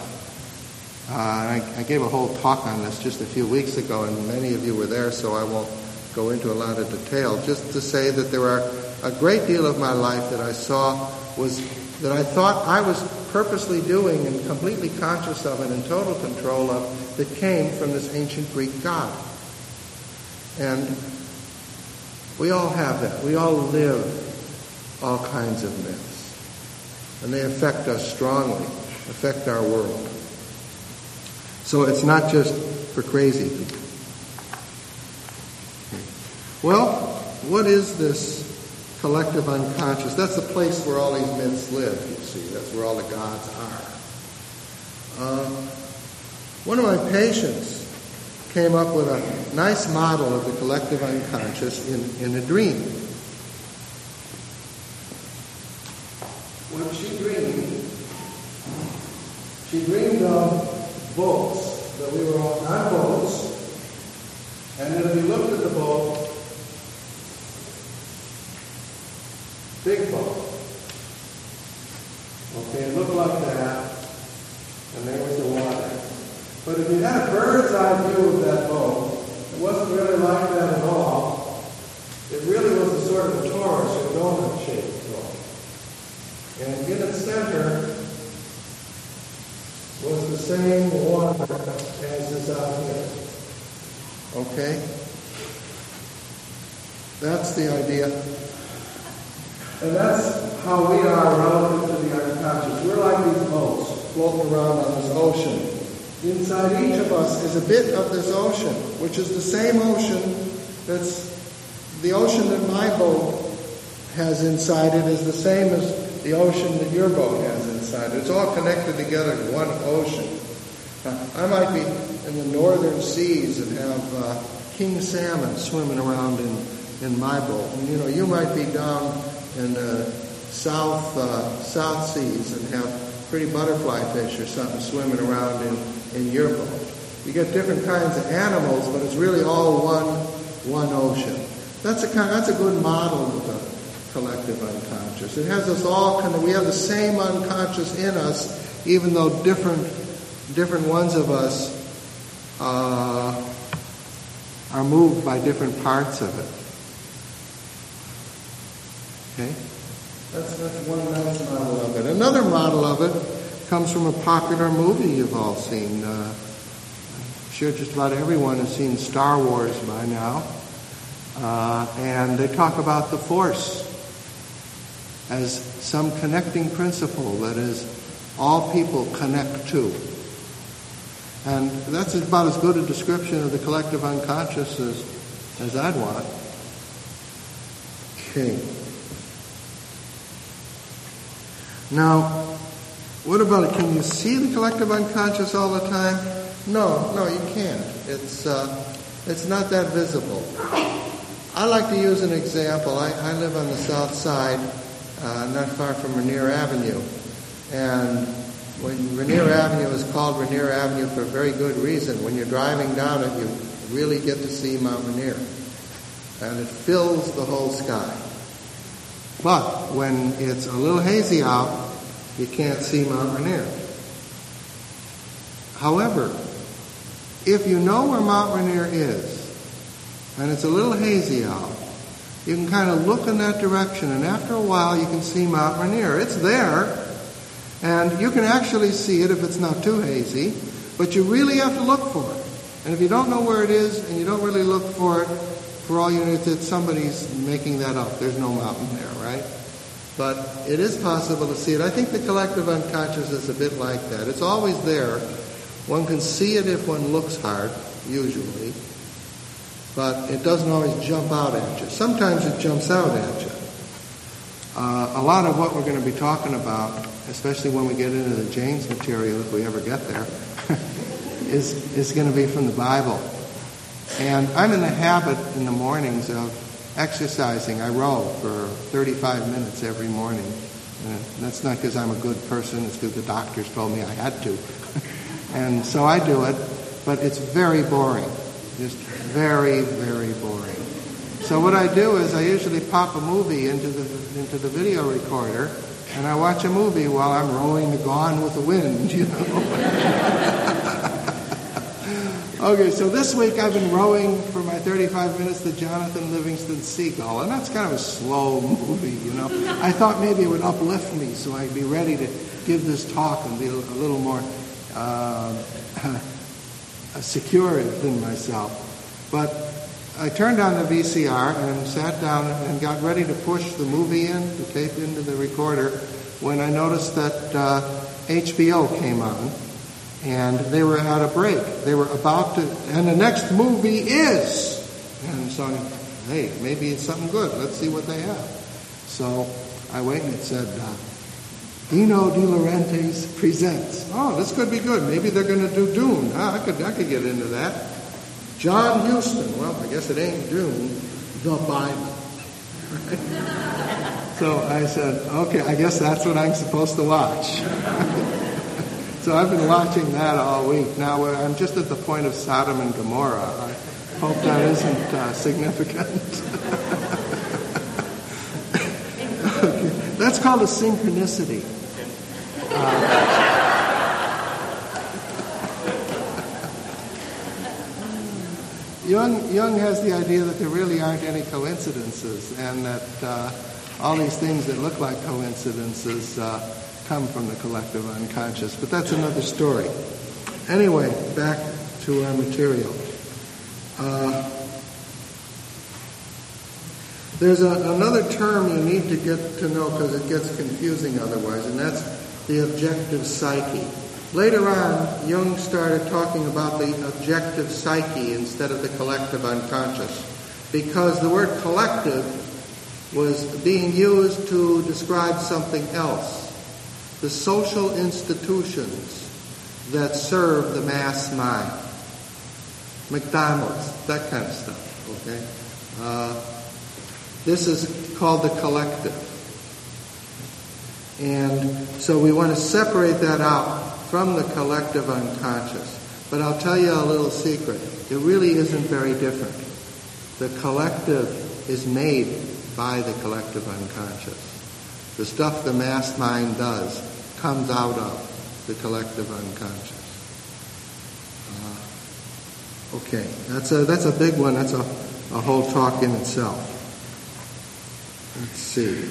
D: I gave a whole talk on this just a few weeks ago, and many of you were there, so I won't go into a lot of detail. Just to say that there are a great deal of my life that I saw was that I thought I was purposely doing and completely conscious of and in total control of, that came from this ancient Greek god. And we all have that. We all live all kinds of myths. And they affect us strongly, affect our world. So it's not just for crazy people. Well, what is this collective unconscious? That's the place where all these myths live, you see. That's where all the gods are. One of my patients came up with a nice model of the collective unconscious in a dream. When she dreamed of boats, that we were all on boats, and if we looked at the boat, big boat. Okay, it looked like that, and there was the water. But if you had a bird's eye view of that boat, it wasn't really like that at all. It really was a sort of a torus or donut-shaped boat. And in its center was Okay? That's the idea. And that's how we are relative to the unconscious. We're like these boats floating around on this ocean. Inside each of us is a bit of this ocean, which is the same ocean that's the ocean that my boat has inside it is the same as the ocean that your boat has inside it. It's all connected together in one ocean. I might be in the northern seas and have king salmon swimming around in my boat. And, you might be down in the South Seas and have pretty butterfly fish or something swimming around in your boat. You get different kinds of animals, but it's really all one ocean. That's a good model of the collective unconscious. It has us all we have the same unconscious in us, even though different ones of us are moved by different parts of it. Okay? That's one nice model of it. Another model of it comes from a popular movie you've all seen. I'm sure just about everyone has seen Star Wars by now. And they talk about the Force as some connecting principle that is all people connect to. And that's about as good a description of the collective unconscious as I'd want. Okay. Now, what about it? Can you see the collective unconscious all the time? No, you can't. It's not that visible. I like to use an example. I live on the south side, not far from Rainier Avenue. And when Rainier Avenue is called Rainier Avenue for a very good reason. When you're driving down it, you really get to see Mount Rainier. And it fills the whole sky. But when it's a little hazy out, you can't see Mount Rainier. However, if you know where Mount Rainier is, and it's a little hazy out, you can kind of look in that direction, and after a while you can see Mount Rainier. It's there, and you can actually see it if it's not too hazy, but you really have to look for it. And if you don't know where it is, and you don't really look for it, for all you know, somebody's making that up. There's no mountain there, right? But it is possible to see it. I think the collective unconscious is a bit like that. It's always there. One can see it if one looks hard, usually. But it doesn't always jump out at you. Sometimes it jumps out at you. A lot of what we're going to be talking about, especially when we get into the James material, if we ever get there, is going to be from the Bible. And I'm in the habit in the mornings of exercising. I row for 35 minutes every morning. And that's not because I'm a good person. It's because the doctors told me I had to. And so I do it, but it's very boring. Just very, very boring. So what I do is I usually pop a movie into the video recorder, and I watch a movie while I'm rowing the Gone with the Wind, Okay, so this week I've been rowing for my 35 minutes the Jonathan Livingston Seagull, and that's kind of a slow movie, I thought maybe it would uplift me so I'd be ready to give this talk and be a little more secure in myself. But I turned on the VCR and sat down and got ready to push the movie in, the tape into the recorder, when I noticed that HBO came on. And they were at a break. They were about to, and the next movie is. And so, hey, maybe it's something good. Let's see what they have. So I waited and it said, Dino De Laurentiis presents. Oh, this could be good. Maybe they're going to do Dune. I could get into that. John Huston. Well, I guess it ain't Dune. The Bible. So I said, okay, I guess that's what I'm supposed to watch. So I've been watching that all week. Now I'm just at the point of Sodom and Gomorrah. I hope that isn't significant. Okay. That's called a synchronicity. Jung has the idea that there really aren't any coincidences, and that all these things that look like coincidences come from the collective unconscious, but that's another story. Anyway, back to our material. There's another term you need to get to know because it gets confusing otherwise, and that's the objective psyche. Later on, Jung started talking about the objective psyche instead of the collective unconscious, because the word collective was being used to describe something else. The social institutions that serve the mass mind. McDonald's, that kind of stuff, okay? This is called the collective. And so we want to separate that out from the collective unconscious. But I'll tell you a little secret. It really isn't very different. The collective is made by the collective unconscious. The stuff the mass mind does comes out of the collective unconscious. Okay, that's a big one. That's a whole talk in itself. Let's see.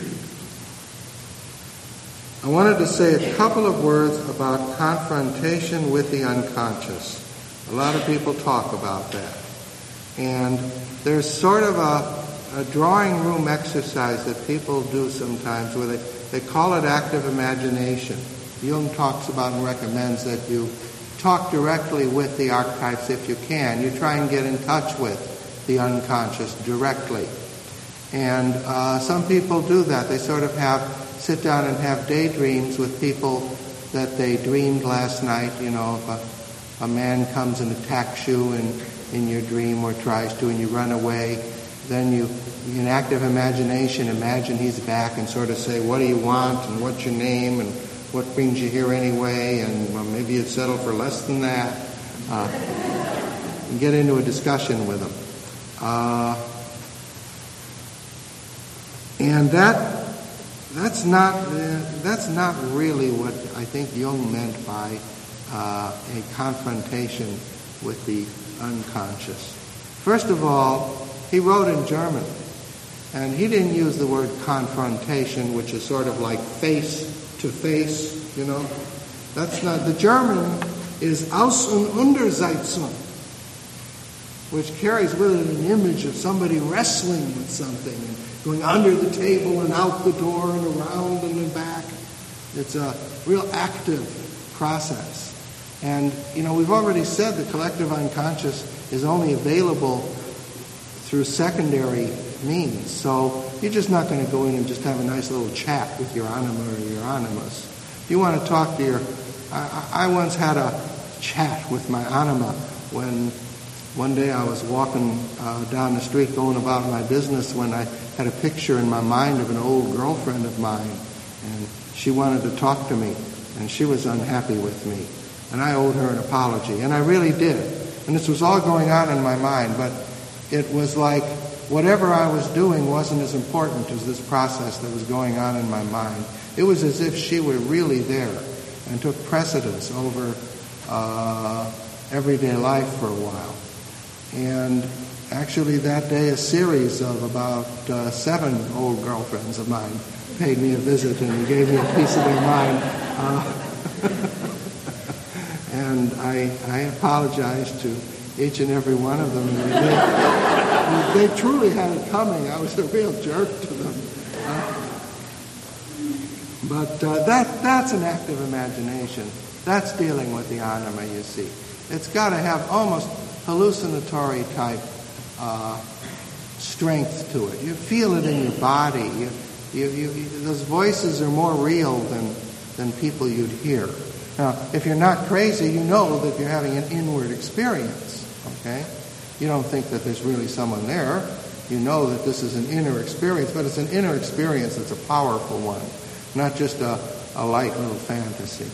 D: I wanted to say a couple of words about confrontation with the unconscious. A lot of people talk about that. And there's sort of a drawing room exercise that people do sometimes where they call it active imagination. Jung talks about and recommends that you talk directly with the archetypes if you can. You try and get in touch with the unconscious directly. And some people do that. They sort of sit down and have daydreams with people that they dreamed last night. You know, if a man comes and attacks you in your dream or tries to and you run away, then you, in active imagination, imagine he's back and sort of say, what do you want and what's your name and what brings you here anyway, and well, maybe you'd settle for less than that. And get into a discussion with them. And that's not really what I think Jung meant by a confrontation with the unconscious. First of all, he wrote in German, and he didn't use the word confrontation, which is sort of like face to face, you know. That's not, the German is Aus- und Untersetzung, which carries with it an image of somebody wrestling with something and going under the table and out the door and around and then back. It's a real active process. And, you know, we've already said the collective unconscious is only available through secondary means. So you're just not going to go in and just have a nice little chat with your anima or your animus. If you want to talk to your... I once had a chat with my anima when one day I was walking down the street going about my business when I had a picture in my mind of an old girlfriend of mine, and she wanted to talk to me, and she was unhappy with me. And I owed her an apology, and I really did. And this was all going on in my mind, but it was like whatever I was doing wasn't as important as this process that was going on in my mind. It was as if she were really there and took precedence over everyday life for a while. And actually that day a series of about 7 old girlfriends of mine paid me a visit and gave me a piece of their mind. And I apologized to each and every one of them. They truly had it coming. I was a real jerk to them. But that's an active imagination. That's dealing with the anima, you see. It's got to have almost hallucinatory type strength to it. You feel it in your body. Those voices are more real than people you'd hear. Now, if you're not crazy, you know that you're having an inward experience, okay? You don't think that there's really someone there. You know that this is an inner experience, but it's an inner experience that's a powerful one, not just a light little fantasy.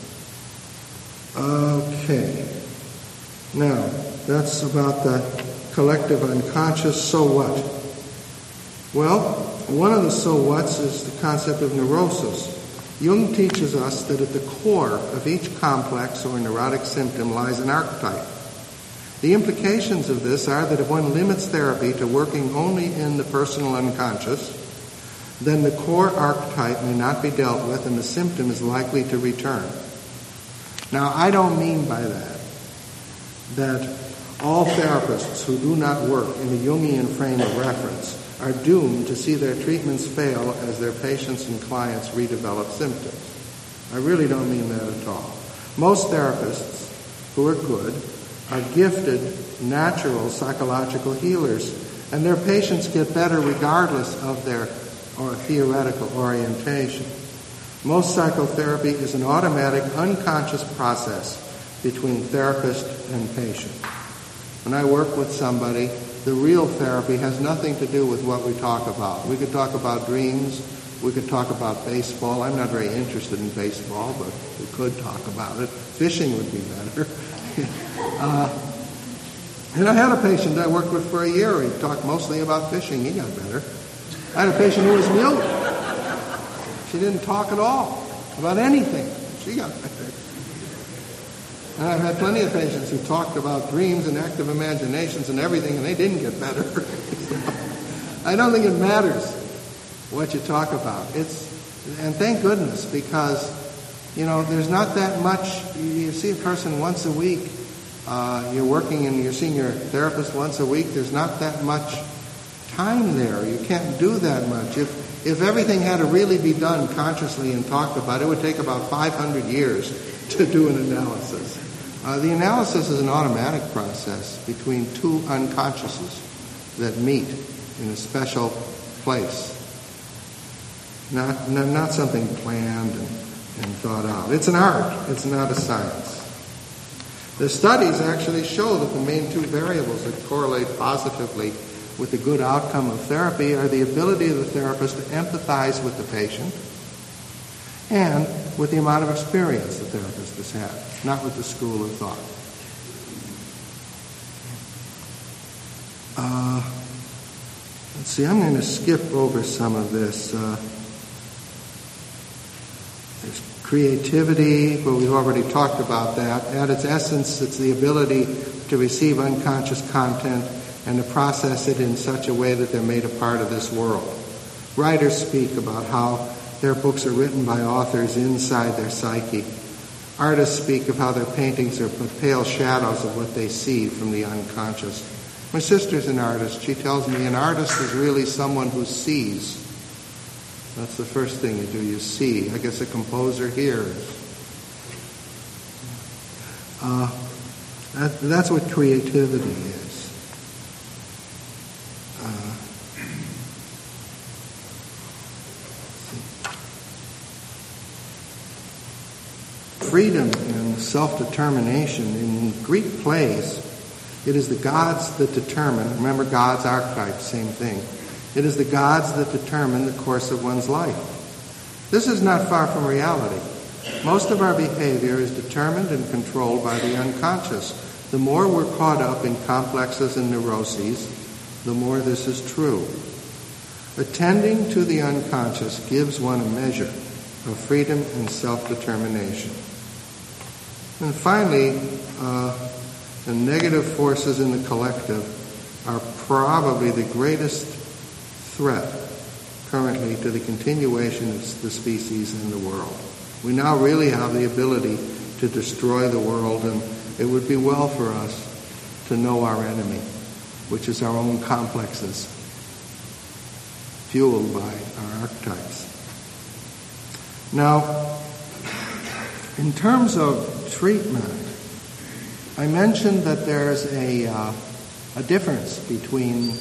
D: Okay. Now, that's about the collective unconscious. So what? Well, one of the so whats is the concept of neurosis. Jung teaches us that at the core of each complex or neurotic symptom lies an archetype. The implications of this are that if one limits therapy to working only in the personal unconscious, then the core archetype may not be dealt with and the symptom is likely to return. Now, I don't mean by that All therapists who do not work in the Jungian frame of reference are doomed to see their treatments fail as their patients and clients redevelop symptoms. I really don't mean that at all. Most therapists who are good are gifted, natural psychological healers, and their patients get better regardless of their theoretical orientation. Most psychotherapy is an automatic, unconscious process between therapist and patient. When I work with somebody, the real therapy has nothing to do with what we talk about. We could talk about dreams. We could talk about baseball. I'm not very interested in baseball, but we could talk about it. Fishing would be better. And I had a patient I worked with for a year. He talked mostly about fishing. He got better. I had a patient who was mute. She didn't talk at all about anything. She got better. And I've had plenty of patients who talked about dreams and active imaginations and everything, and they didn't get better. I don't think it matters what you talk about. And thank goodness, because, there's not that much. You see a person once a week. You're working and you're seeing your therapist once a week. There's not that much time there. You can't do that much. If everything had to really be done consciously and talked about, it would take about 500 years to do an analysis. The analysis is an automatic process between two unconsciouses that meet in a special place. Not something planned and thought out. It's an art. It's not a science. The studies actually show that the main two variables that correlate positively with the good outcome of therapy are the ability of the therapist to empathize with the patient and with the amount of experience the therapist has had, not with the school of thought. Let's see, I'm going to skip over some of this. There's creativity, but we've already talked about that. At its essence, it's the ability to receive unconscious content and to process it in such a way that they're made a part of this world. Writers speak about how their books are written by authors inside their psyche. Artists speak of how their paintings are but pale shadows of what they see from the unconscious. My sister's an artist. She tells me an artist is really someone who sees. That's the first thing you do, you see. I guess a composer hears. That's what creativity is. Freedom and self-determination. In Greek plays, it is the gods that determine. Remember, God's archetype, same thing. It is the gods that determine the course of one's life. This is not far from reality. Most of our behavior is determined and controlled by the unconscious. The more we're caught up in complexes and neuroses, the more this is true. Attending to the unconscious gives one a measure of freedom and self-determination. And finally, the negative forces in the collective are probably the greatest threat currently to the continuation of the species in the world. We now really have the ability to destroy the world, and it would be well for us to know our enemy, which is our own complexes, fueled by our archetypes. Now, in terms of treatment, I mentioned that there's a difference between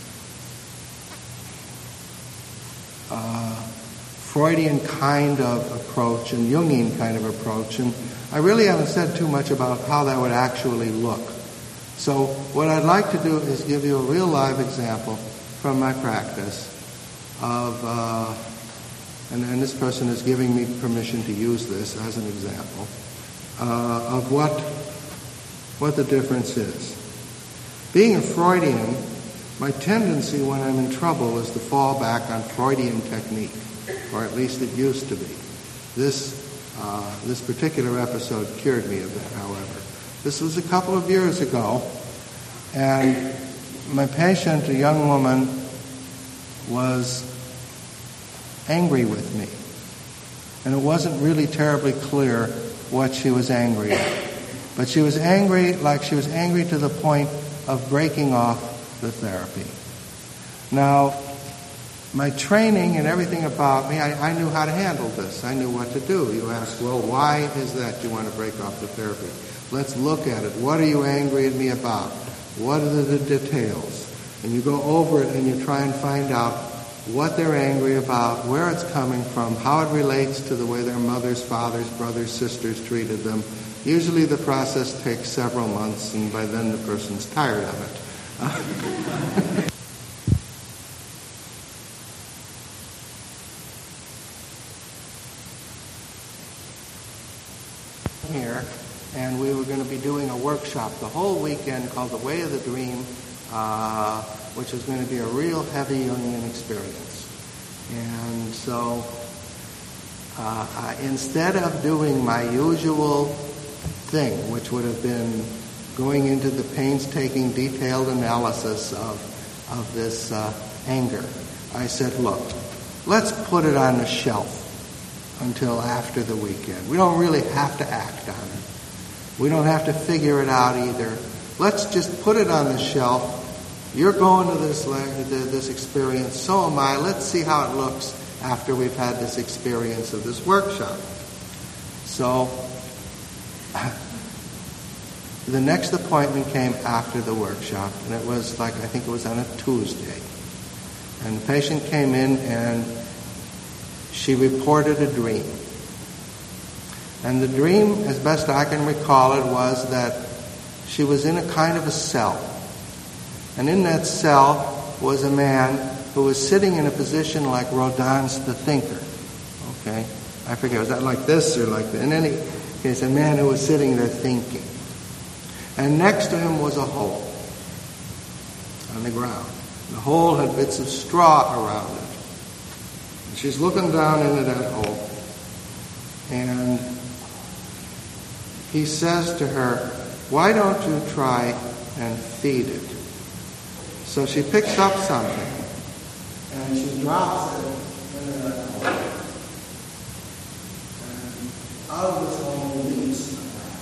D: Freudian kind of approach and Jungian kind of approach, and I really haven't said too much about how that would actually look. So what I'd like to do is give you a real live example from my practice of, and this person is giving me permission to use this as an example, of what the difference is. Being a Freudian, my tendency when I'm in trouble is to fall back on Freudian technique, or at least it used to be. This particular episode cured me of that, however. This was a couple of years ago, and my patient, a young woman, was angry with me. And it wasn't really terribly clear what she was angry at. But she was angry, like she was angry to the point of breaking off the therapy. Now, my training and everything about me, I knew how to handle this. I knew what to do. You ask, well, why is that you want to break off the therapy? Let's look at it. What are you angry at me about? What are the details? And you go over it and you try and find out what they're angry about, where it's coming from, how it relates to the way their mothers, fathers, brothers, sisters treated them. Usually the process takes several months, and by then the person's tired of it. Here, and we were going to be doing a workshop the whole weekend called The Way of the Dream, which is going to be a real heavy Jungian experience. And so instead of doing my usual thing, which would have been going into the painstaking, detailed analysis of this anger, I said, look, let's put it on the shelf until after the weekend. We don't really have to act on it. We don't have to figure it out either. Let's just put it on the shelf. You're going to this experience, so am I. Let's see how it looks after we've had this experience of this workshop. So the next appointment came after the workshop, and it was I think it was on a Tuesday. And the patient came in and she reported a dream. And the dream, as best I can recall it, was that she was in a kind of a cell. And in that cell was a man who was sitting in a position like Rodin's The Thinker. Okay? I forget, was that like this or like that? In any case, a man who was sitting there thinking. And next to him was a hole on the ground. The hole had bits of straw around it. And she's looking down into that hole. And he says to her, why don't you try and feed it? So she picks up something, and she drops it into that hole. And out of this hole leaps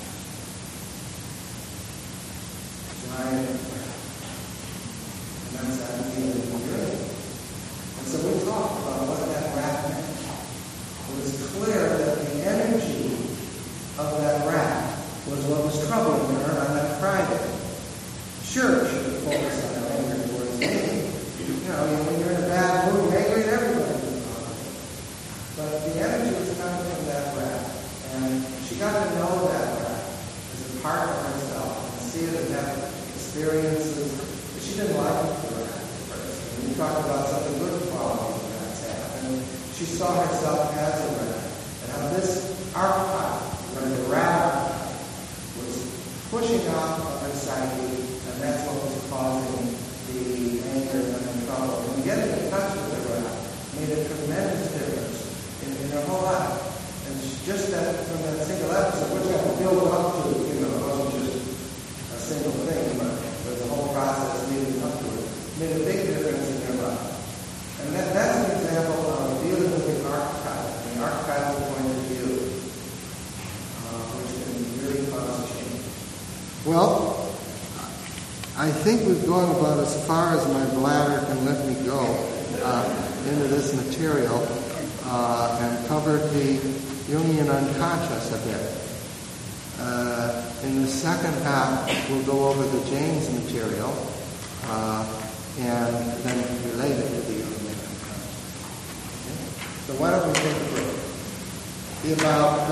D: a giant rat. And that's that feeling in the dream. And so we talked about what that rat meant. It was clear that the energy of that rat was what was troubling her on that Friday. Sure, she could focus on her anger towards me. When you're in a bad mood, you're angry at everybody. But the energy was coming from that rat. And she got to know that rat as a part of herself and see it and have experiences. But she didn't like the rat at first. And we talked about some of the good qualities the rats have. And she saw herself as a rat. And how this archetype, the rat was pushing out of her psyche, and that's what was causing the anger and the trouble. And getting in touch with the rat made a tremendous difference in her whole life. And just that from that single episode, which I built up to, it wasn't just a single thing, but the whole process leading up to it, made a big difference in her life. And that's an example of dealing with the archetype, the archetypal point of view, which can really cause change. Well, I think we've gone about as far as my bladder can let me go into this material and covered the Jungian unconscious a bit. In the second half, we'll go over the James material and then relate it to the Jungian unconscious. Okay? So why don't we take a break? Be about,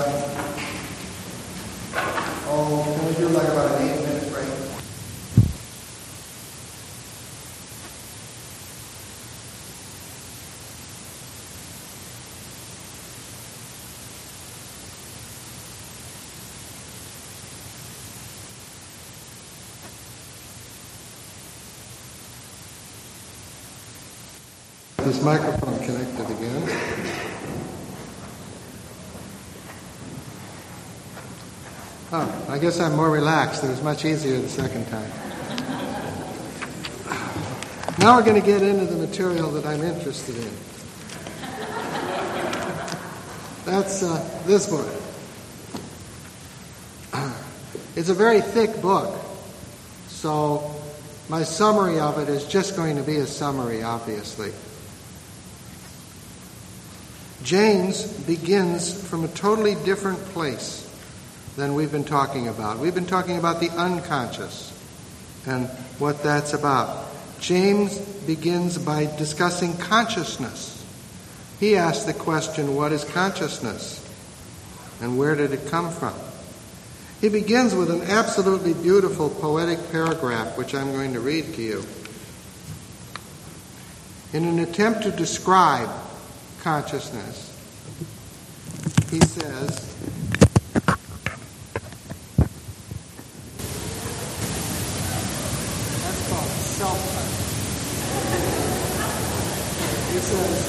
D: can we do like about an 8-minute break? This microphone connected again. Oh, I guess I'm more relaxed. It was much easier the second time. Now we're going to get into the material that I'm interested in. That's this one. It's a very thick book, so my summary of it is just going to be a summary, obviously. James begins from a totally different place than we've been talking about. We've been talking about the unconscious and what that's about. James begins by discussing consciousness. He asks the question, what is consciousness? And where did it come from? He begins with an absolutely beautiful poetic paragraph, which I'm going to read to you. In an attempt to describe consciousness, he says, that's called self-consciousness. He says,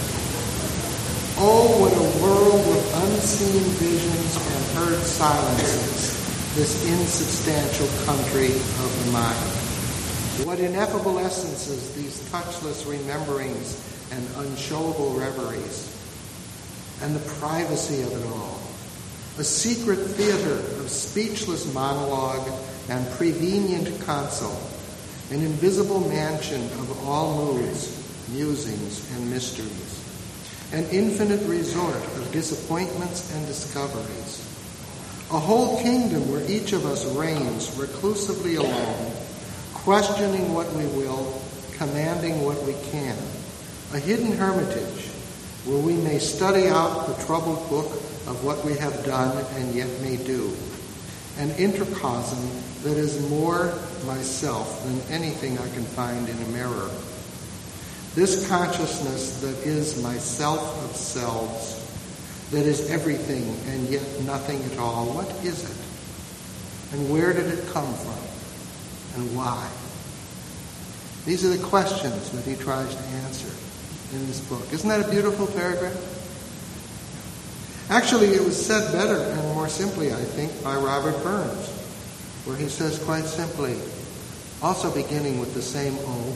D: "Oh, what a world of unseen visions and heard silences, this insubstantial country of the mind. What ineffable essences these touchless rememberings and unshowable reveries, and the privacy of it all. A secret theater of speechless monologue and prevenient counsel, an invisible mansion of all moods, musings, and mysteries. An infinite resort of disappointments and discoveries. A whole kingdom where each of us reigns reclusively alone, questioning what we will, commanding what we can. A hidden hermitage where we may study out the troubled book of what we have done and yet may do. An intercosm that is more myself than anything I can find in a mirror. This consciousness that is myself of selves, that is everything and yet nothing at all, what is it? And where did it come from? And why?" These are the questions that he tries to answer in this book. Isn't that a beautiful paragraph? Actually, it was said better and more simply, I think, by Robert Burns, where he says quite simply, also beginning with the same O,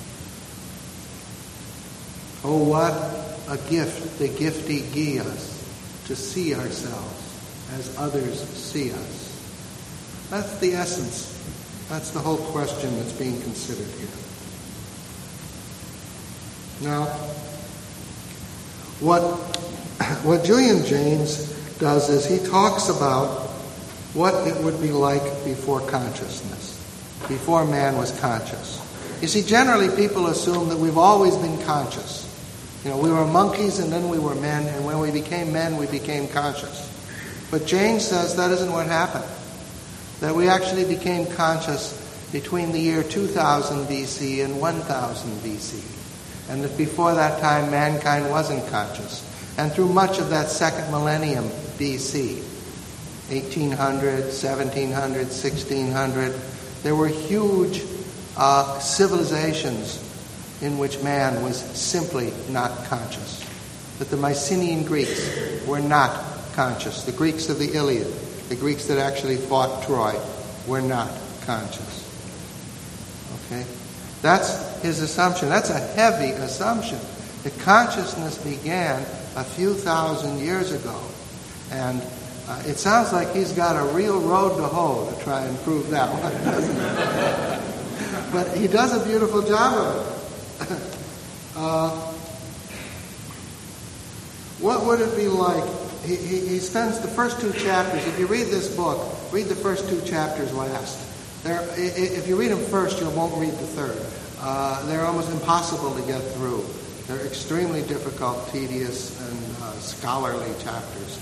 D: "Oh, what a gift the giftie gie us to see ourselves as others see us." That's the essence. That's the whole question that's being considered here. Now, what Julian Jaynes does is he talks about what it would be like before consciousness, before man was conscious. You see, generally people assume that we've always been conscious. You know, we were monkeys and then we were men, and when we became men, we became conscious. But Jaynes says that isn't what happened. That we actually became conscious between the year 2000 BC and 1000 BC. And that before that time, mankind wasn't conscious. And through much of that second millennium BC, 1800, 1700, 1600, there were huge civilizations in which man was simply not conscious. That the Mycenaean Greeks were not conscious. The Greeks of the Iliad, the Greeks that actually fought Troy, were not conscious. Okay? That's his assumption. That's a heavy assumption. The consciousness began a few thousand years ago. And it sounds like he's got a real road to hoe to try and prove that one, doesn't it? But he does a beautiful job of it. What would it be like? He spends the first two chapters. If you read this book, read the first two chapters last. If you read them first, you won't read the third. They're almost impossible to get through. They're extremely difficult, tedious, and scholarly chapters.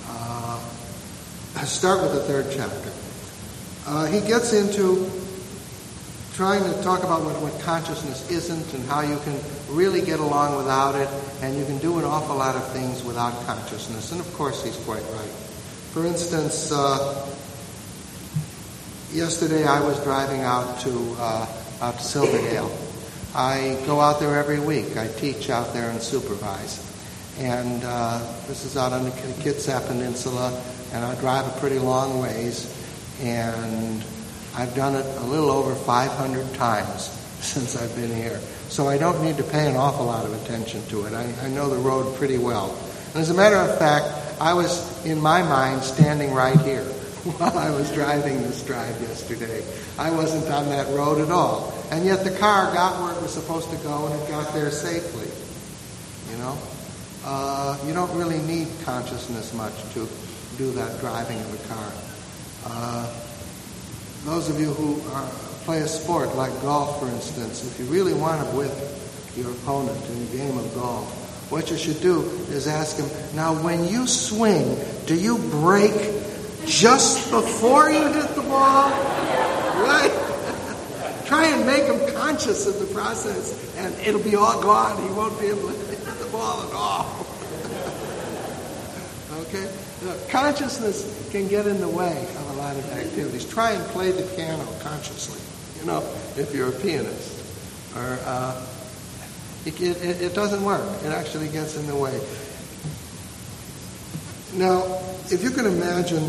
D: Start with the third chapter. He gets into trying to talk about what consciousness isn't and how you can really get along without it, and you can do an awful lot of things without consciousness. And of course, he's quite right. For instance, yesterday I was driving out to Silverdale. I go out there every week. I teach out there and supervise. And this is out on the Kitsap Peninsula, and I drive a pretty long ways, and I've done it a little over 500 times since I've been here. So I don't need to pay an awful lot of attention to it. I know the road pretty well. And as a matter of fact, I was, in my mind, standing right here while I was driving this drive yesterday. I wasn't on that road at all. And yet the car got where it was supposed to go, and it got there safely. You don't really need consciousness much to do that driving of a car. Those of you who play a sport like golf, for instance, if you really want to whip your opponent in a game of golf, what you should do is ask him, now when you swing, do you brake just before you hit the ball? Right? Try and make him conscious of the process, and it'll be all gone. He won't be able to hit the ball at all. Okay? Consciousness can get in the way of a lot of activities. Try and play the piano consciously, if you're a pianist. Or it doesn't work. It actually gets in the way. Now, if you can imagine,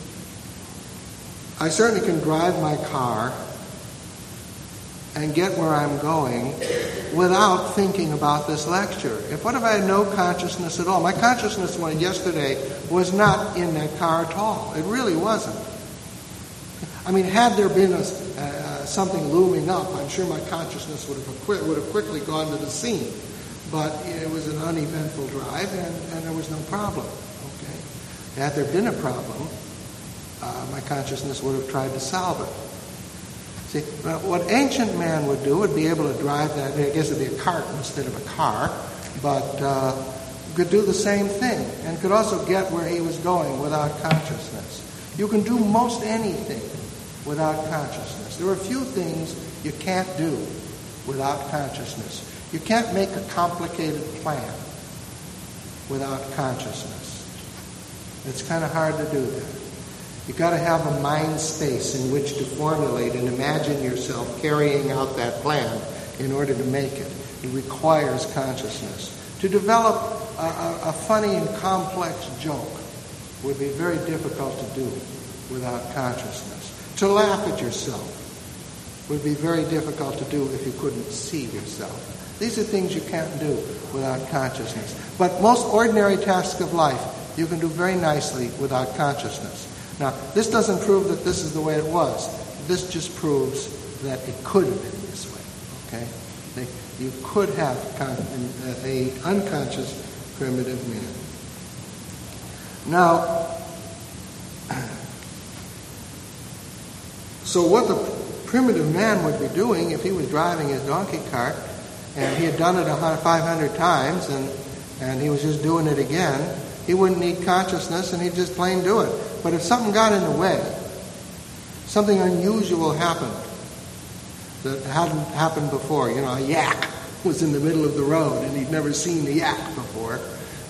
D: I certainly can drive my car and get where I'm going without thinking about this lecture. What if I had no consciousness at all? My consciousness yesterday was not in that car at all. It really wasn't. I mean, had there been something looming up, I'm sure my consciousness would have quickly gone to the scene. But it was an uneventful drive, and there was no problem. Okay. Had there been a problem, my consciousness would have tried to solve it. See, what ancient man would do would be able to drive that, I guess it'd be a cart instead of a car, but could do the same thing and could also get where he was going without consciousness. You can do most anything without consciousness. There are a few things you can't do without consciousness. You can't make a complicated plan without consciousness. It's kind of hard to do that. You've got to have a mind space in which to formulate and imagine yourself carrying out that plan in order to make it. It requires consciousness. To develop a funny and complex joke would be very difficult to do without consciousness. To laugh at yourself would be very difficult to do if you couldn't see yourself. These are things you can't do without consciousness. But most ordinary tasks of life you can do very nicely without consciousness. Now, this doesn't prove that this is the way it was. This just proves that it could have been this way. Okay? You could have an unconscious primitive man. Now, so what the primitive man would be doing if he was driving his donkey cart and he had done it 500 times and he was just doing it again, he wouldn't need consciousness and he'd just plain do it. But if something got in the way, something unusual happened that hadn't happened before, a yak was in the middle of the road and he'd never seen a yak before,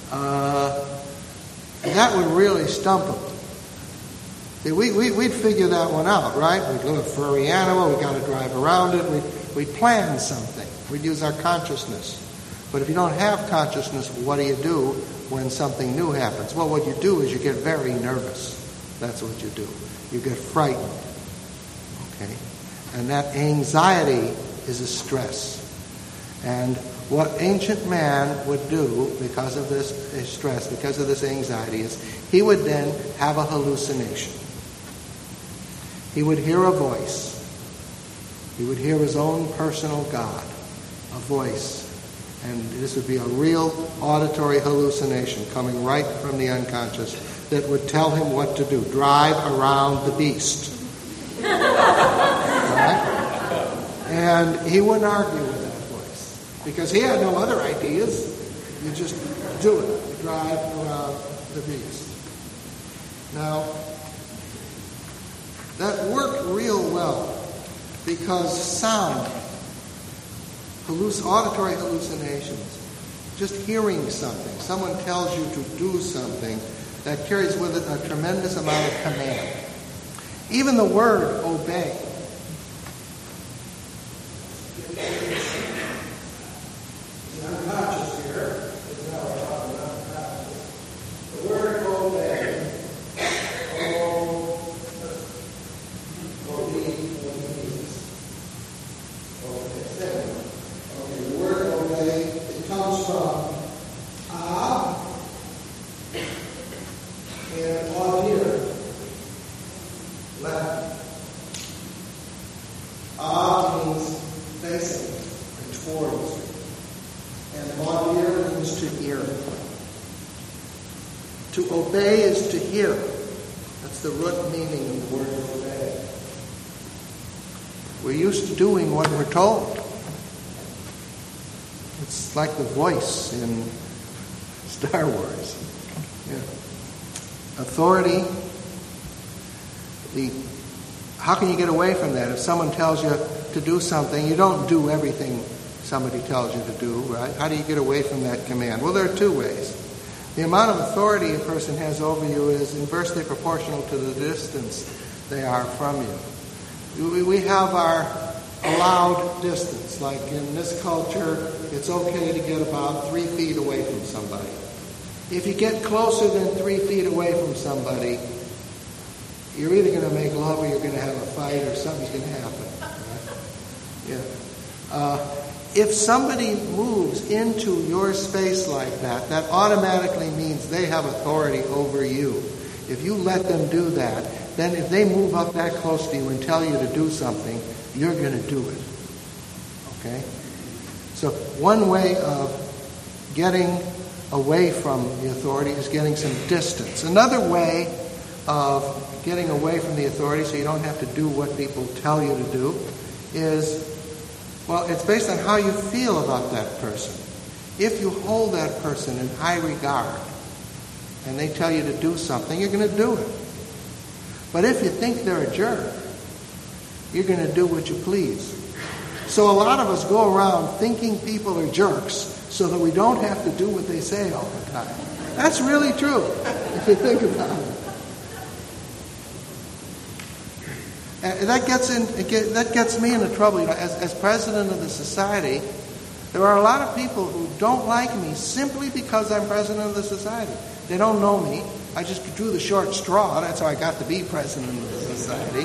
D: that would really stump him. See, we'd figure that one out, right? We'd look at a furry animal, we'd got to drive around it, we'd plan something. We'd use our consciousness. But if you don't have consciousness, what do you do when something new happens? Well, what you do is you get very nervous. That's what you do. You get frightened. Okay? And that anxiety is a stress. And what ancient man would do because of this stress, because of this anxiety, is he would then have a hallucination. He would hear a voice. He would hear his own personal God, a voice. And this would be a real auditory hallucination coming right from the unconscious that would tell him what to do. Drive around the beast. Right? And he wouldn't argue with that voice because he had no other ideas. You just do it. You drive around the beast. Now, that worked real well because sound, auditory hallucinations, just hearing something, someone tells you to do something, that carries with it a tremendous amount of command. Even the word obey. The unconscious here is now talking about unconscious. The word obey. towards. And modir means to hear. To obey is to hear. That's the root meaning of the word obey. We're used to doing what we're told. It's like the voice in Star Wars. Yeah. Authority. How can you get away from that? If someone tells you to do something, you don't do everything somebody tells you to do, right? How do you get away from that command? Well, there are two ways. The amount of authority a person has over you is inversely proportional to the distance they are from you. We have our allowed distance. Like in this culture, it's okay to get about 3 feet away from somebody. If you get closer than 3 feet away from somebody, you're either going to make love or you're going to have a fight or something's going to happen. Right? Yeah. If somebody moves into your space like that, that automatically means they have authority over you. If you let them do that, then if they move up that close to you and tell you to do something, you're going to do it. Okay? So one way of getting away from the authority is getting some distance. Another way of getting away from the authority so you don't have to do what people tell you to do is, well, it's based on how you feel about that person. If you hold that person in high regard and they tell you to do something, you're going to do it. But if you think they're a jerk, you're going to do what you please. So a lot of us go around thinking people are jerks so that we don't have to do what they say all the time. That's really true, if you think about it. And that gets me into trouble. You know, as president of the society, there are a lot of people who don't like me simply because I'm president of the society. They don't know me. I just drew the short straw. That's how I got to be president of the society.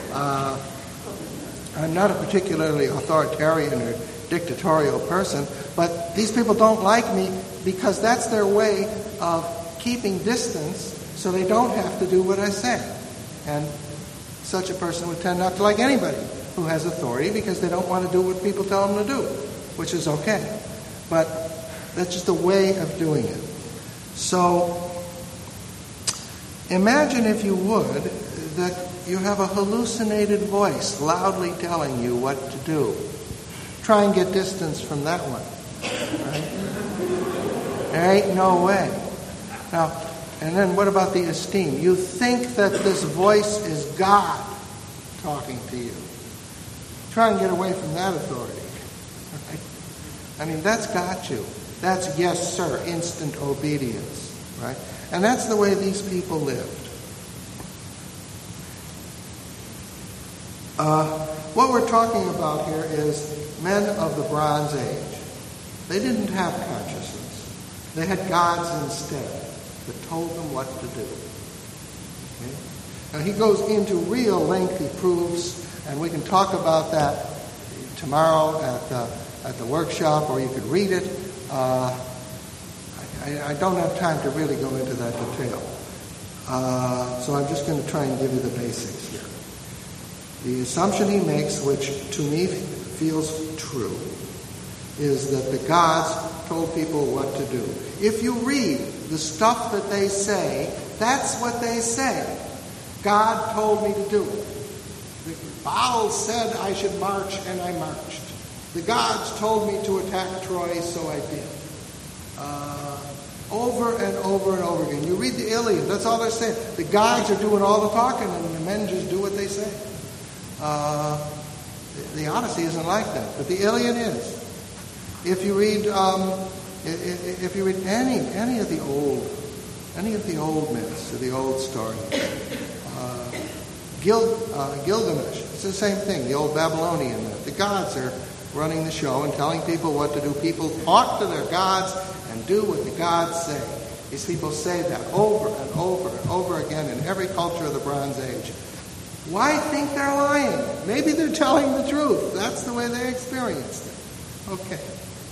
D: I'm not a particularly authoritarian or dictatorial person, but these people don't like me because that's their way of keeping distance so they don't have to do what I say. And such a person would tend not to like anybody who has authority because they don't want to do what people tell them to do, which is okay. But that's just a way of doing it. So imagine, if you would, that you have a hallucinated voice loudly telling you what to do. Try and get distance from that one. Right? There ain't no way. Now, and then what about the esteem? You think that this voice is God talking to you. Try and get away from that authority. Right? I mean, that's got you. That's yes, sir, instant obedience. Right? And that's the way these people lived. What we're talking about here is men of the Bronze Age. They didn't have consciousness. They had gods instead that told them what to do. Okay? Now he goes into real lengthy proofs, and we can talk about that tomorrow at the workshop, or you could read it. I don't have time to really go into that detail. So I'm just going to try and give you the basics here. The assumption he makes, which to me feels true, is that the gods told people what to do. If you read the stuff that they say, that's what they say. God told me to do it. Baal said I should march, and I marched. The gods told me to attack Troy, so I did. Over and over and over again. You read the Iliad, that's all they're saying. The gods are doing all the talking, and the men just do what they say. The Odyssey isn't like that, but the Iliad is. If you read, any of the old myths or the old stories, Gilgamesh, it's the same thing. The old Babylonian myth. The gods are running the show and telling people what to do. People talk to their gods and do what the gods say. These people say that over and over and over again in every culture of the Bronze Age. Why think they're lying? Maybe they're telling the truth. That's the way they experienced it. Okay.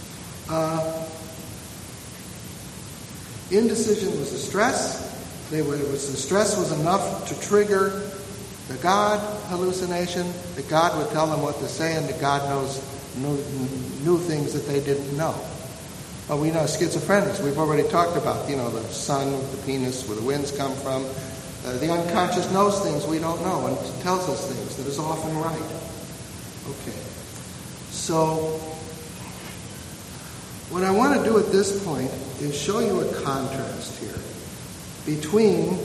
D: Indecision was a stress. The stress was enough to trigger the God hallucination. The God would tell them what to say, and the God knows knew things that they didn't know. Well, we know schizophrenics. We've already talked about, the sun, the penis, where the winds come from. The unconscious knows things we don't know and tells us things that is often right. Okay. So, what I want to do at this point is show you a contrast here between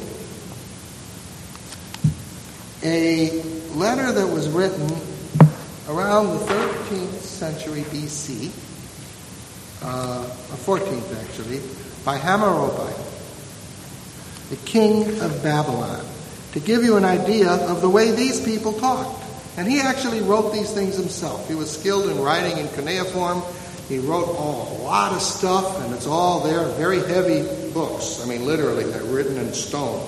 D: a letter that was written around the 13th century BC, or 14th actually, by Hammurabi, the king of Babylon, to give you an idea of the way these people talked. And he actually wrote these things himself. He was skilled in writing in cuneiform. He wrote a lot of stuff, and it's all there, very heavy books. I mean, literally, they're written in stone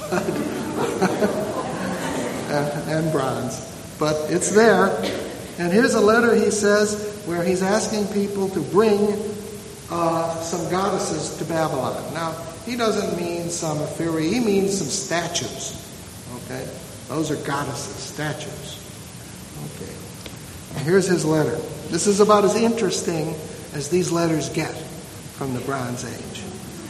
D: and bronze. But it's there. And here's a letter, he says, where he's asking people to bring some goddesses to Babylon. Now, he doesn't mean some ephemera, he means some statues. Okay? Those are goddesses, statues. Okay. And here's his letter. This is about as interesting as these letters get from the Bronze Age.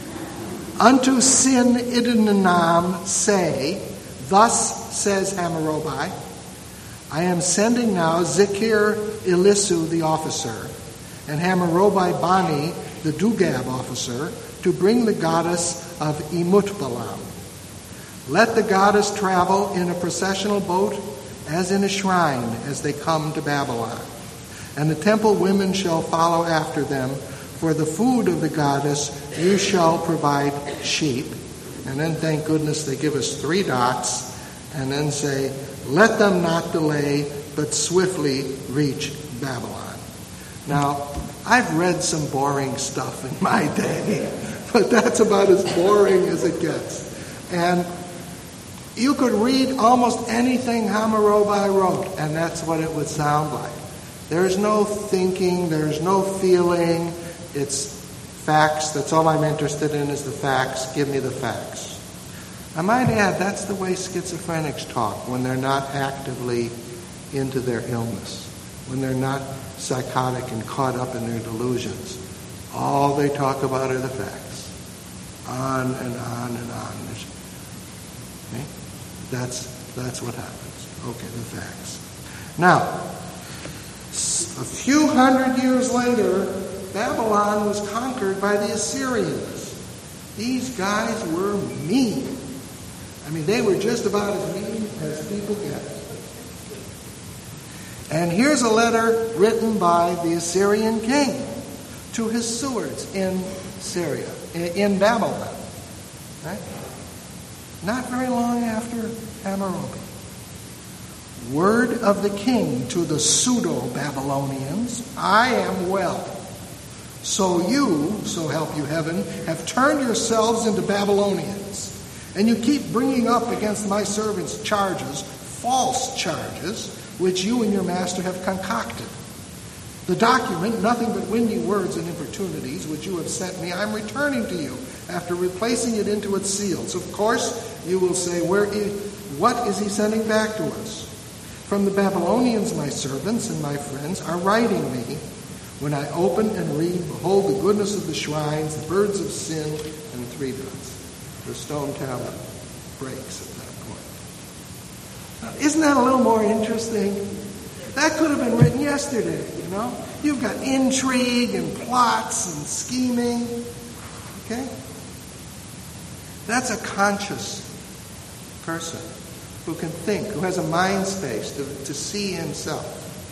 D: Unto Sin Idinam say, thus says Hammurabi, I am sending now Zikir Ilisu the officer, and Hammurabi Bani the Dugab officer, to bring the goddess of Imutbalam. Let the goddess travel in a processional boat as in a shrine as they come to Babylon. And the temple women shall follow after them. For the food of the goddess you shall provide sheep. And then, thank goodness, they give us 3 dots and then say, let them not delay, but swiftly reach Babylon. Now, I've read some boring stuff in my day, but that's about as boring as it gets. And you could read almost anything Hammurabi wrote, and that's what it would sound like. There's no thinking, there's no feeling, it's facts. That's all I'm interested in is the facts. Give me the facts. I might add, that's the way schizophrenics talk when they're not actively into their illness, when they're not psychotic and caught up in their delusions. All they talk about are the facts. On and on and on. Okay? That's what happens. Okay, the facts. Now, a few hundred years later, Babylon was conquered by the Assyrians. These guys were mean. I mean, they were just about as mean as people get. And here's a letter written by the Assyrian king to his stewards in Syria, in Babylon. Right? Not very long after Hammurabi. Word of the king to the pseudo-Babylonians, I am well. So you, so help you heaven, have turned yourselves into Babylonians. And you keep bringing up against my servants charges, false charges, which you and your master have concocted. The document, nothing but windy words and importunities, which you have sent me, I'm returning to you after replacing it into its seals. Of course, you will say, what is he sending back to us? From the Babylonians, my servants and my friends are writing me. When I open and read, behold the goodness of the shrines, the birds of sin, and 3 dots. The stone tablet breaks at that point. Now, isn't that a little more interesting? That could have been written yesterday, you know? You've got intrigue and plots and scheming. Okay? That's a conscious person who can think, who has a mind space to see himself.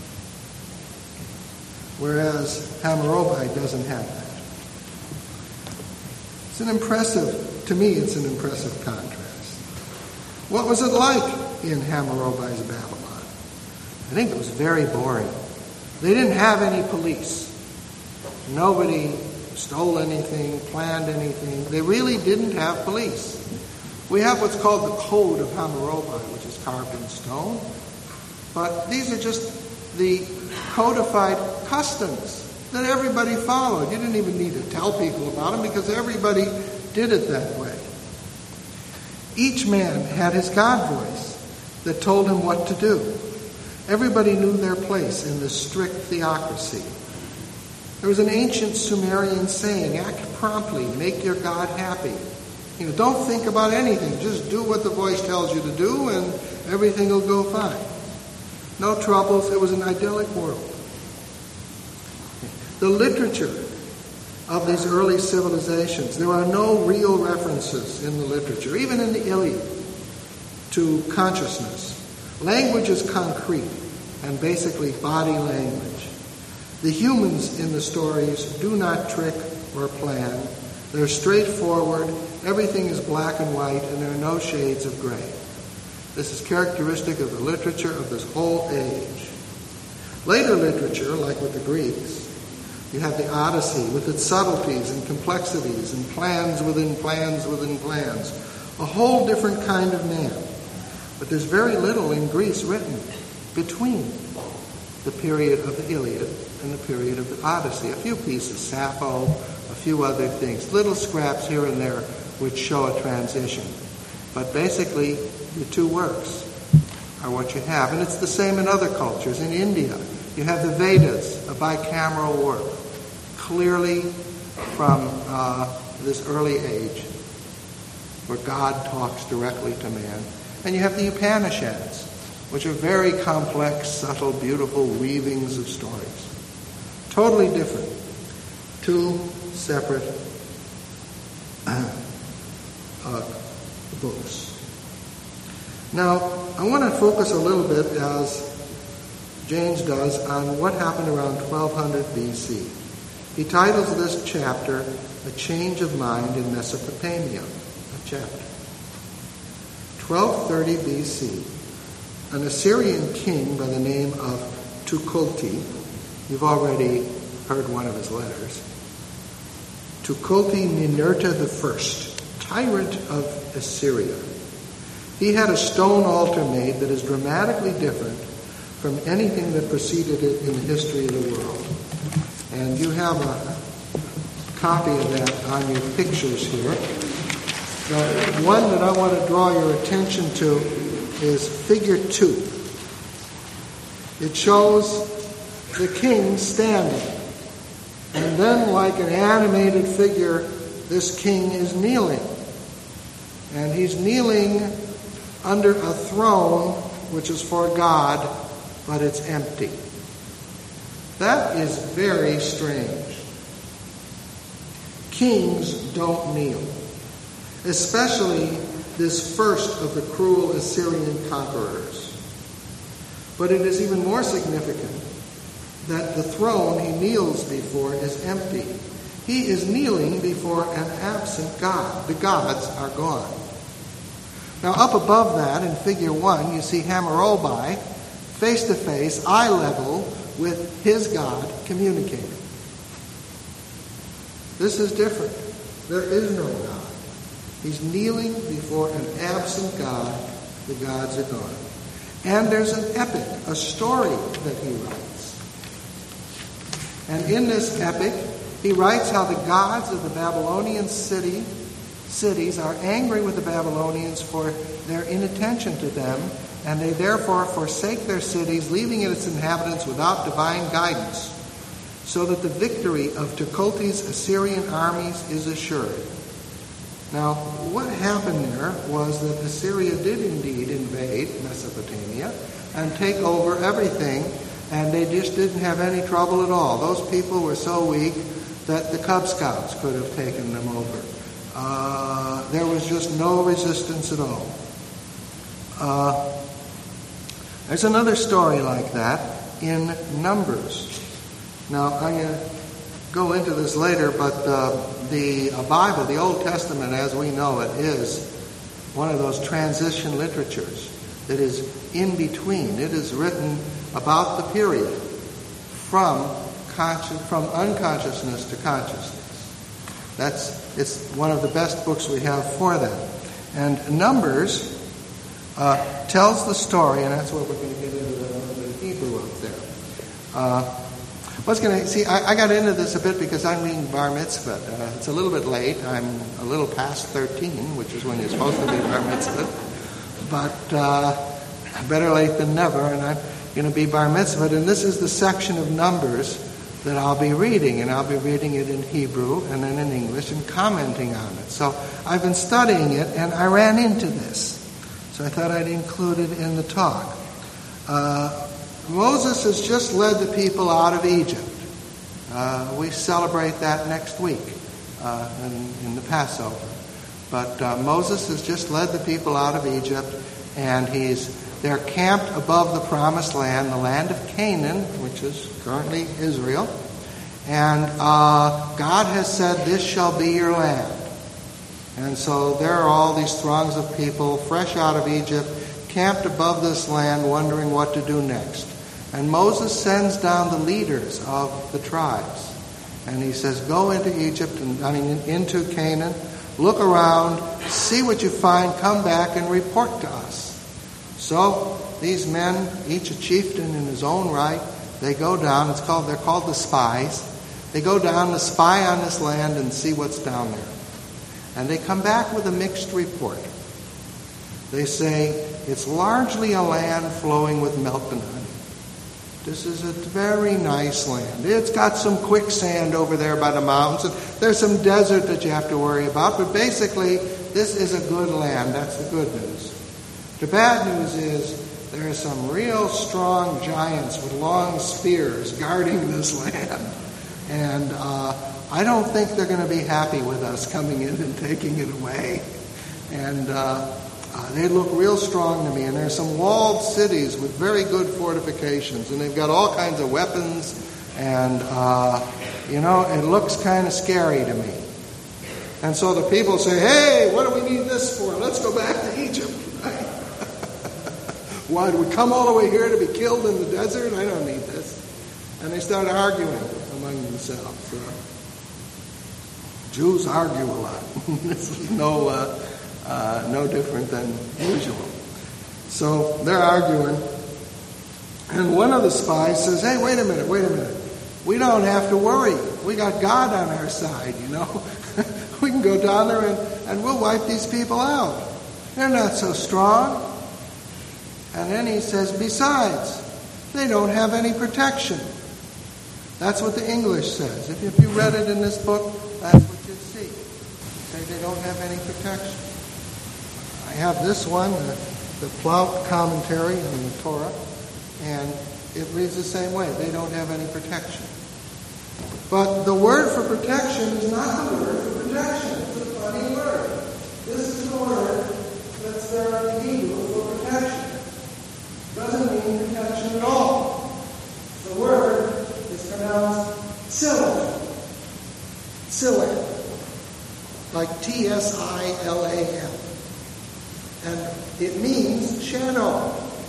D: Whereas Hammurabi doesn't have that. It's an impressive contrast. What was it like in Hammurabi's Babylon? I think it was very boring. They didn't have any police. Nobody stole anything, planned anything. They really didn't have police. We have what's called the Code of Hammurabi, which is carved in stone. But these are just the codified customs that everybody followed. You didn't even need to tell people about them because everybody did it that way. Each man had his God voice that told him what to do. Everybody knew their place in this strict theocracy. There was an ancient Sumerian saying, act promptly, make your God happy. Don't think about anything. Just do what the voice tells you to do and everything will go fine. No troubles. It was an idyllic world. The literature of these early civilizations, there are no real references in the literature, even in the Iliad, to consciousness. Language is concrete and basically body language. The humans in the stories do not trick or plan. They're straightforward. Everything is black and white, and there are no shades of gray. This is characteristic of the literature of this whole age. Later literature, like with the Greeks, you have the Odyssey with its subtleties and complexities and plans within plans within plans. A whole different kind of man. But there's very little in Greece written between the period of the Iliad and the period of the Odyssey. A few pieces, Sappho, a few other things, little scraps here and there which show a transition. But basically, the two works are what you have. And it's the same in other cultures. In India, you have the Vedas, a bicameral work, clearly from this early age, where God talks directly to man. And you have the Upanishads, which are very complex, subtle, beautiful weavings of stories. Totally different. Two separate books. Now, I want to focus a little bit, as James does, on what happened around 1200 BC. He titles this chapter, A Change of Mind in Mesopotamia, a chapter. 1230 BC, an Assyrian king by the name of Tukulti, you've already heard one of his letters, Tukulti-Ninurta I, tyrant of Assyria. He had a stone altar made that is dramatically different from anything that preceded it in the history of the world. And you have a copy of that on your pictures here. The one that I want to draw your attention to is figure 2. It shows the king standing. And then, like an animated figure, this king is kneeling. And he's kneeling under a throne which is for God, but it's empty. That is very strange. Kings don't kneel, especially this first of the cruel Assyrian conquerors. But it is even more significant that the throne he kneels before is empty. He is kneeling before an absent God. The gods are gone. Now, up above that, in figure 1, you see Hammurabi, face to face, eye level, with his God communicating. This is different. There is no God. He's kneeling before an absent God. The gods are gone. And there's an epic, a story that he writes. And in this epic, he writes how the gods of the Babylonian cities are angry with the Babylonians for their inattention to them, and they therefore forsake their cities, leaving its inhabitants without divine guidance, so that the victory of Tukulti's Assyrian armies is assured. Now, what happened there was that Assyria did indeed invade Mesopotamia and take over everything, and they just didn't have any trouble at all. Those people were so weak that the Cub Scouts could have taken them over. There was just no resistance at all. There's another story like that in Numbers. Now, I'm going to go into this later, but the Bible, the Old Testament as we know it, is one of those transition literatures that is in between. It is written about the period from unconsciousness to consciousness. It's one of the best books we have for that. And Numbers tells the story, and that's what we're going to get into the Hebrew up there. I got into this a bit because I'm being bar mitzvah. It's a little bit late. I'm a little past 13, which is when you're supposed to be bar mitzvah. But better late than never. And going to be bar mitzvahed, and this is the section of Numbers that I'll be reading, and I'll be reading it in Hebrew and then in English and commenting on it. So I've been studying it, and I ran into this. So I thought I'd include it in the talk. Moses has just led the people out of Egypt. We celebrate that next week in the Passover. But Moses has just led the people out of Egypt, and they're camped above the promised land, the land of Canaan, which is currently Israel. And God has said, this shall be your land. And so there are all these throngs of people fresh out of Egypt, camped above this land, wondering what to do next. And Moses sends down the leaders of the tribes. And he says, go into into Canaan, look around, see what you find, come back and report to us. So these men, each a chieftain in his own right, they go down. They're called the spies. They go down to spy on this land and see what's down there. And they come back with a mixed report. They say, it's largely a land flowing with milk and honey. This is a very nice land. It's got some quicksand over there by the mountains. And there's some desert that you have to worry about. But basically, this is a good land. That's the good news. The bad news is there are some real strong giants with long spears guarding this land. And I don't think they're going to be happy with us coming in and taking it away. And they look real strong to me. And there's some walled cities with very good fortifications. And they've got all kinds of weapons. And, it looks kind of scary to me. And so the people say, hey, what do we need this for? Let's go back to Egypt. Why do we come all the way here to be killed in the desert? I don't need this. And they start arguing among themselves. Jews argue a lot. This is no different than usual. So they're arguing. And one of the spies says, hey, wait a minute. We don't have to worry. We got God on our side, We can go down there and we'll wipe these people out. They're not so strong. And then he says, besides, they don't have any protection. That's what the English says. If you read it in this book, that's what you'd see. They don't have any protection. I have this one, the Plout commentary on the Torah, and it reads the same way. They don't have any protection. But the word for protection is not the word for protection. It's a funny word. This is the word that's there in Hebrew for protection. Doesn't mean protection at all. The word is pronounced Tsilam. Tsilam. Like T-S-I-L-A-M. And it means shadow.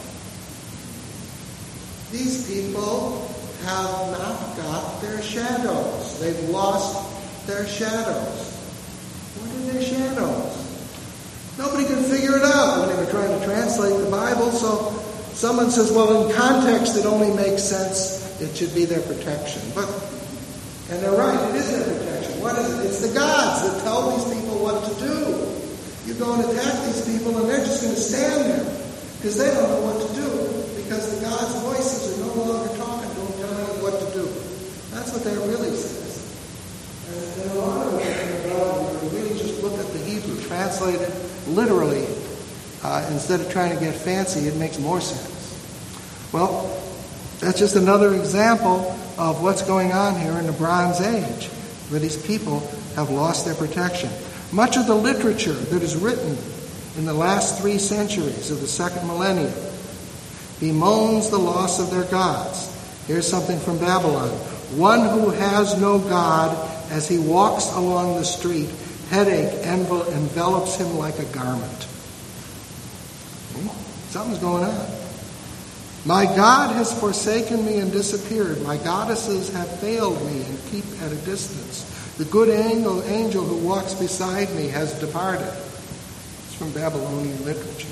D: These people have not got their shadows. They've lost their shadows. What are their shadows? Nobody could figure it out when they were trying to translate the Bible, so someone says, well, in context, it only makes sense. It should be their protection. And they're right, it is their protection. What is it? It's the gods that tell these people what to do. You go and attack these people, and they're just going to stand there because they don't know what to do because the gods' voices are no longer talking to them, telling them what to do. That's what that really says. And a lot of it, if you really just look at the Hebrew, translated literally, instead of trying to get fancy, it makes more sense. Well, that's just another example of what's going on here in the Bronze Age, where these people have lost their protection. Much of the literature that is written in the last 3 centuries of the second millennium bemoans the loss of their gods. Here's something from Babylon. One who has no God, as he walks along the street, headache envelops him like a garment. Something's going on. My God has forsaken me and disappeared. My goddesses have failed me and keep at a distance. The good angel who walks beside me has departed. It's from Babylonian literature.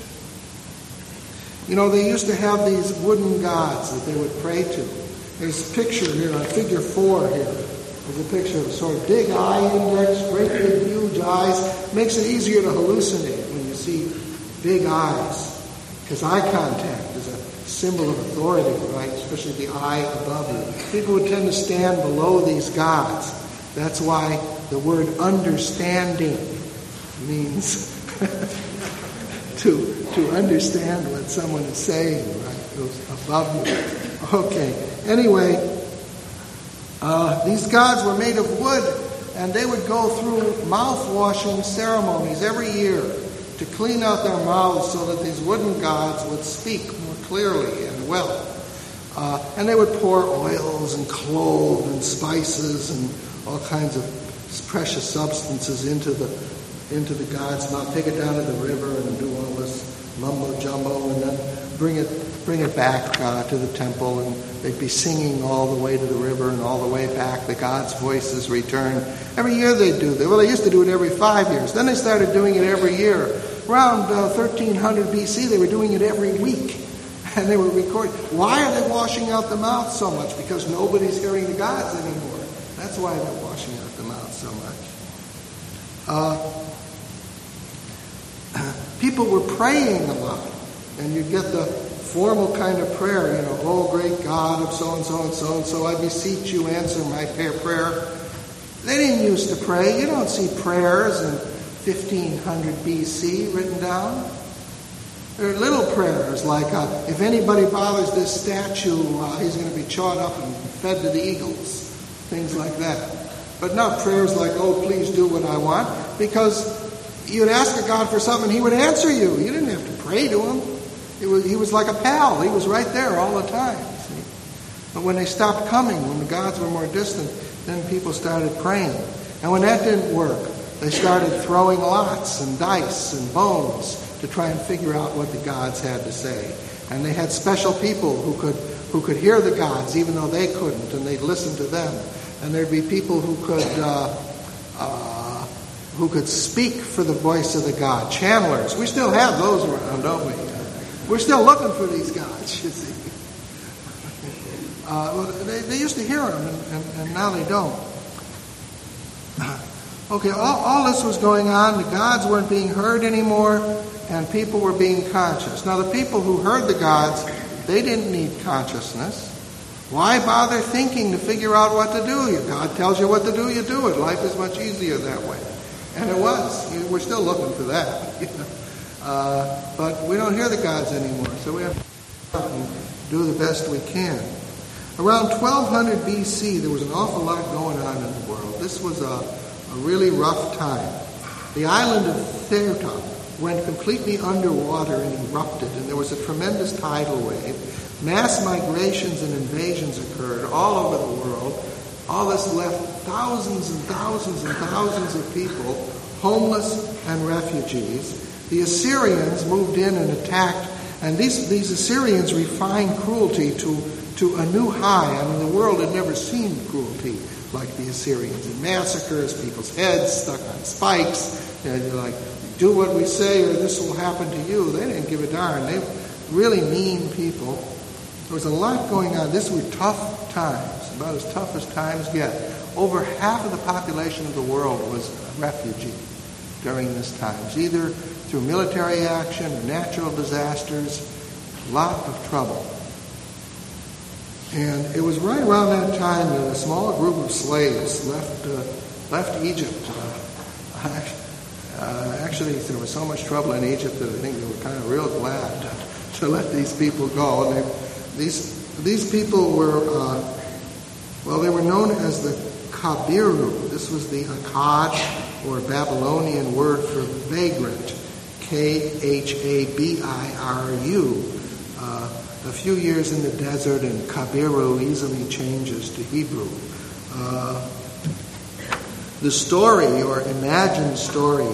D: They used to have these wooden gods that they would pray to. There's a picture here on figure 4 here. There's a picture of a sort of big eye index, great big huge eyes. Makes it easier to hallucinate when you see big eyes. Because eye contact is symbol of authority, right? Especially the eye above you. People would tend to stand below these gods. That's why the word understanding means to understand what someone is saying, right? It goes above you. Okay. Anyway, these gods were made of wood, and they would go through mouth-washing ceremonies every year to clean out their mouths so that these wooden gods would speak more clearly and well. And they would pour oils and clove and spices and all kinds of precious substances into the god's mouth, take it down to the river and do all this mumbo-jumbo, and then bring it back to the temple, and they'd be singing all the way to the river and all the way back. The gods' voices return. Every year they'd do that. Well, they used to do it every 5 years. Then they started doing it every year. Around 1300 BC, they were doing it every week. And they were recording. Why are they washing out the mouth so much? Because nobody's hearing the gods anymore. That's why they're washing out the mouth so much. People were praying a lot. And you'd get the formal kind of prayer, oh great God of so-and-so and so-and-so, I beseech you, answer my prayer. They didn't used to pray. You don't see prayers in 1500 BC written down. There are little prayers like, if anybody bothers this statue, he's going to be chawed up and fed to the eagles. Things like that. But not prayers like, oh, please do what I want. Because you'd ask a God for something, he would answer you. You didn't have to pray to him. He was like a pal. He was right there all the time. See? But when they stopped coming, when the gods were more distant, then people started praying. And when that didn't work, they started throwing lots and dice and bones to try and figure out what the gods had to say. And they had special people who could hear the gods even though they couldn't, and they'd listen to them. And there'd be people who could speak for the voice of the god, channelers. We still have those around, don't we? We're still looking for these gods, you see. They used to hear them, and now they don't. Okay, all this was going on. The gods weren't being heard anymore, and people were being conscious. Now, the people who heard the gods, they didn't need consciousness. Why bother thinking to figure out what to do? God tells you what to do, you do it. Life is much easier that way. And it was. We're still looking for that. But we don't hear the gods anymore, so we have to do the best we can. Around 1200 BC, there was an awful lot going on in the world. This was a really rough time. The island of Therta went completely underwater and erupted, and there was a tremendous tidal wave. Mass migrations and invasions occurred all over the world. All this left thousands and thousands and thousands of people homeless and refugees. The Assyrians moved in and attacked, and these Assyrians refined cruelty to a new high. I mean, the world had never seen cruelty like the Assyrians. And massacres, people's heads stuck on spikes. They're like, do what we say or this will happen to you. They didn't give a darn. They were really mean people. There was a lot going on. These were tough times, about as tough as times get. Over half of the population of the world was a refugee during this time, either through military action or natural disasters. A lot of trouble. And it was right around that time that a small group of slaves left Egypt. Actually, there was so much trouble in Egypt that I think they were kind of real glad to let these people go. And these people were, they were known as the Kabiru. This was the Akkad or Babylonian word for vagrant, Khabiru. A few years in the desert, and Kabiru easily changes to Hebrew. The story, or imagined story,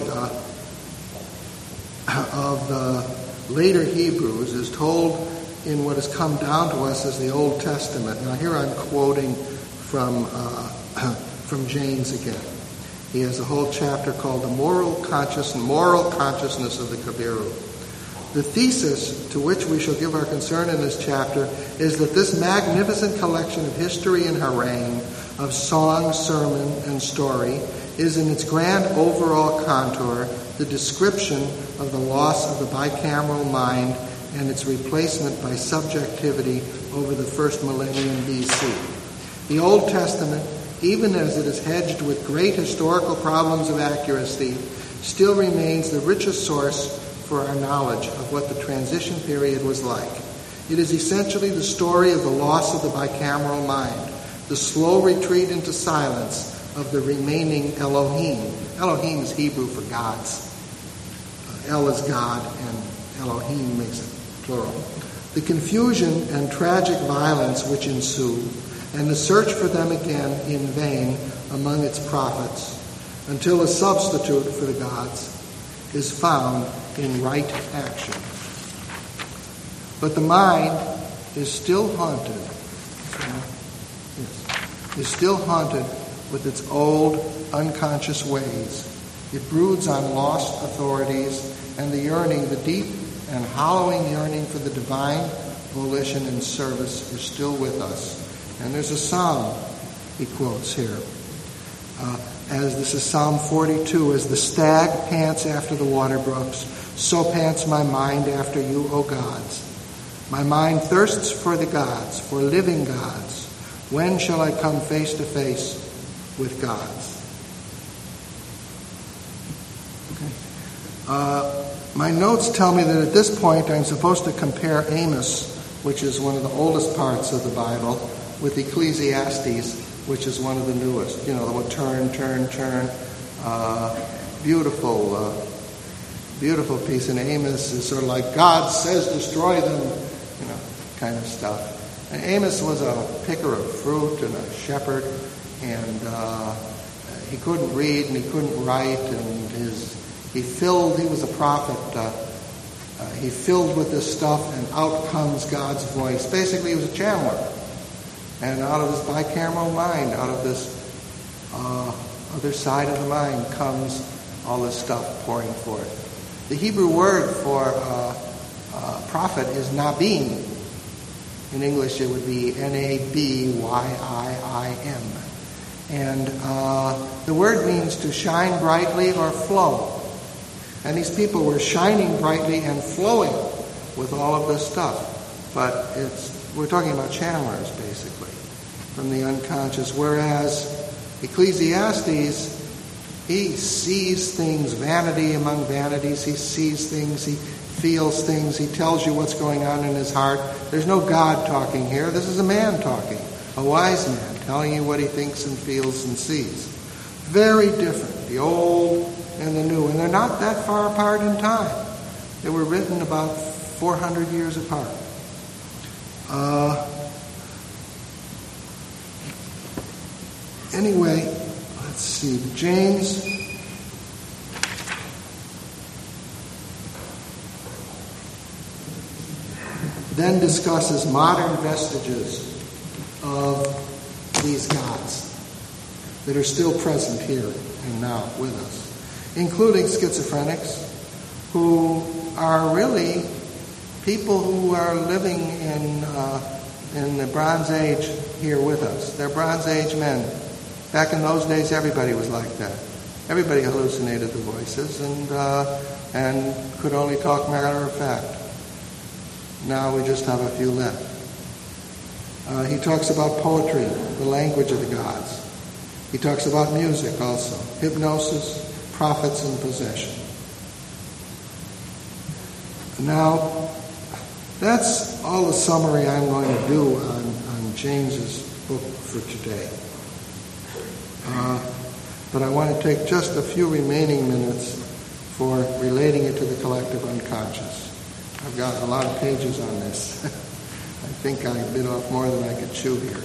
D: of the later Hebrews is told in what has come down to us as the Old Testament. Now here I'm quoting from James again. He has a whole chapter called the moral consciousness of the Kabiru. The thesis to which we shall give our concern in this chapter is that this magnificent collection of history and harangue, of song, sermon, and story, is in its grand overall contour the description of the loss of the bicameral mind and its replacement by subjectivity over the first millennium BC. The Old Testament, even as it is hedged with great historical problems of accuracy, still remains the richest source for our knowledge of what the transition period was like. It is essentially the story of the loss of the bicameral mind, the slow retreat into silence of the remaining Elohim. Elohim is Hebrew for gods. El is God, and Elohim makes it plural. The confusion and tragic violence which ensue, and the search for them again in vain among its prophets, until a substitute for the gods is found in right action. But the mind is still haunted. Is still haunted with its old, unconscious ways. It broods on lost authorities, and the yearning, the deep and hallowing yearning for the divine volition and service is still with us. And there's a psalm he quotes here. As this is Psalm 42, as the stag pants after the water brooks, so pants my mind after you, O gods. My mind thirsts for the gods, for living gods. When shall I come face to face with gods? My notes tell me that at this point I'm supposed to compare Amos, which is one of the oldest parts of the Bible, with Ecclesiastes, which is one of the newest. You know, the one turn. Beautiful piece. And Amos is sort of like, God says destroy them, kind of stuff. And Amos was a picker of fruit and a shepherd, and he couldn't read and he couldn't write, and he was a prophet. He filled with this stuff, and out comes God's voice. Basically, he was a channeler. And out of this bicameral mind, out of this other side of the mind, comes all this stuff pouring forth. The Hebrew word for prophet is nabim. In English, it would be N-A-B-Y-I-I-M. And the word means to shine brightly or flow. And these people were shining brightly and flowing with all of this stuff. But we're talking about channelers, basically, from the unconscious. Whereas Ecclesiastes, he sees things, vanity among vanities. He sees things, he feels things, he tells you what's going on in his heart. There's no God talking here. This is a man talking, a wise man, telling you what he thinks and feels and sees. Very different, the old and the new. And they're not that far apart in time. They were written about 400 years apart. Anyway, let's see. James then discusses modern vestiges of these gods that are still present here and now with us, including schizophrenics, who are really people who are living in the Bronze Age here with us. They're Bronze Age men. Back in those days, everybody was like that. Everybody hallucinated the voices and could only talk matter of fact. Now we just have a few left. He talks about poetry, the language of the gods. He talks about music also, hypnosis, prophets, and possession. Now, that's all the summary I'm going to do on James's book for today. But I want to take just a few remaining minutes for relating it to the collective unconscious. I've got a lot of pages on this. I think I bit off more than I could chew here.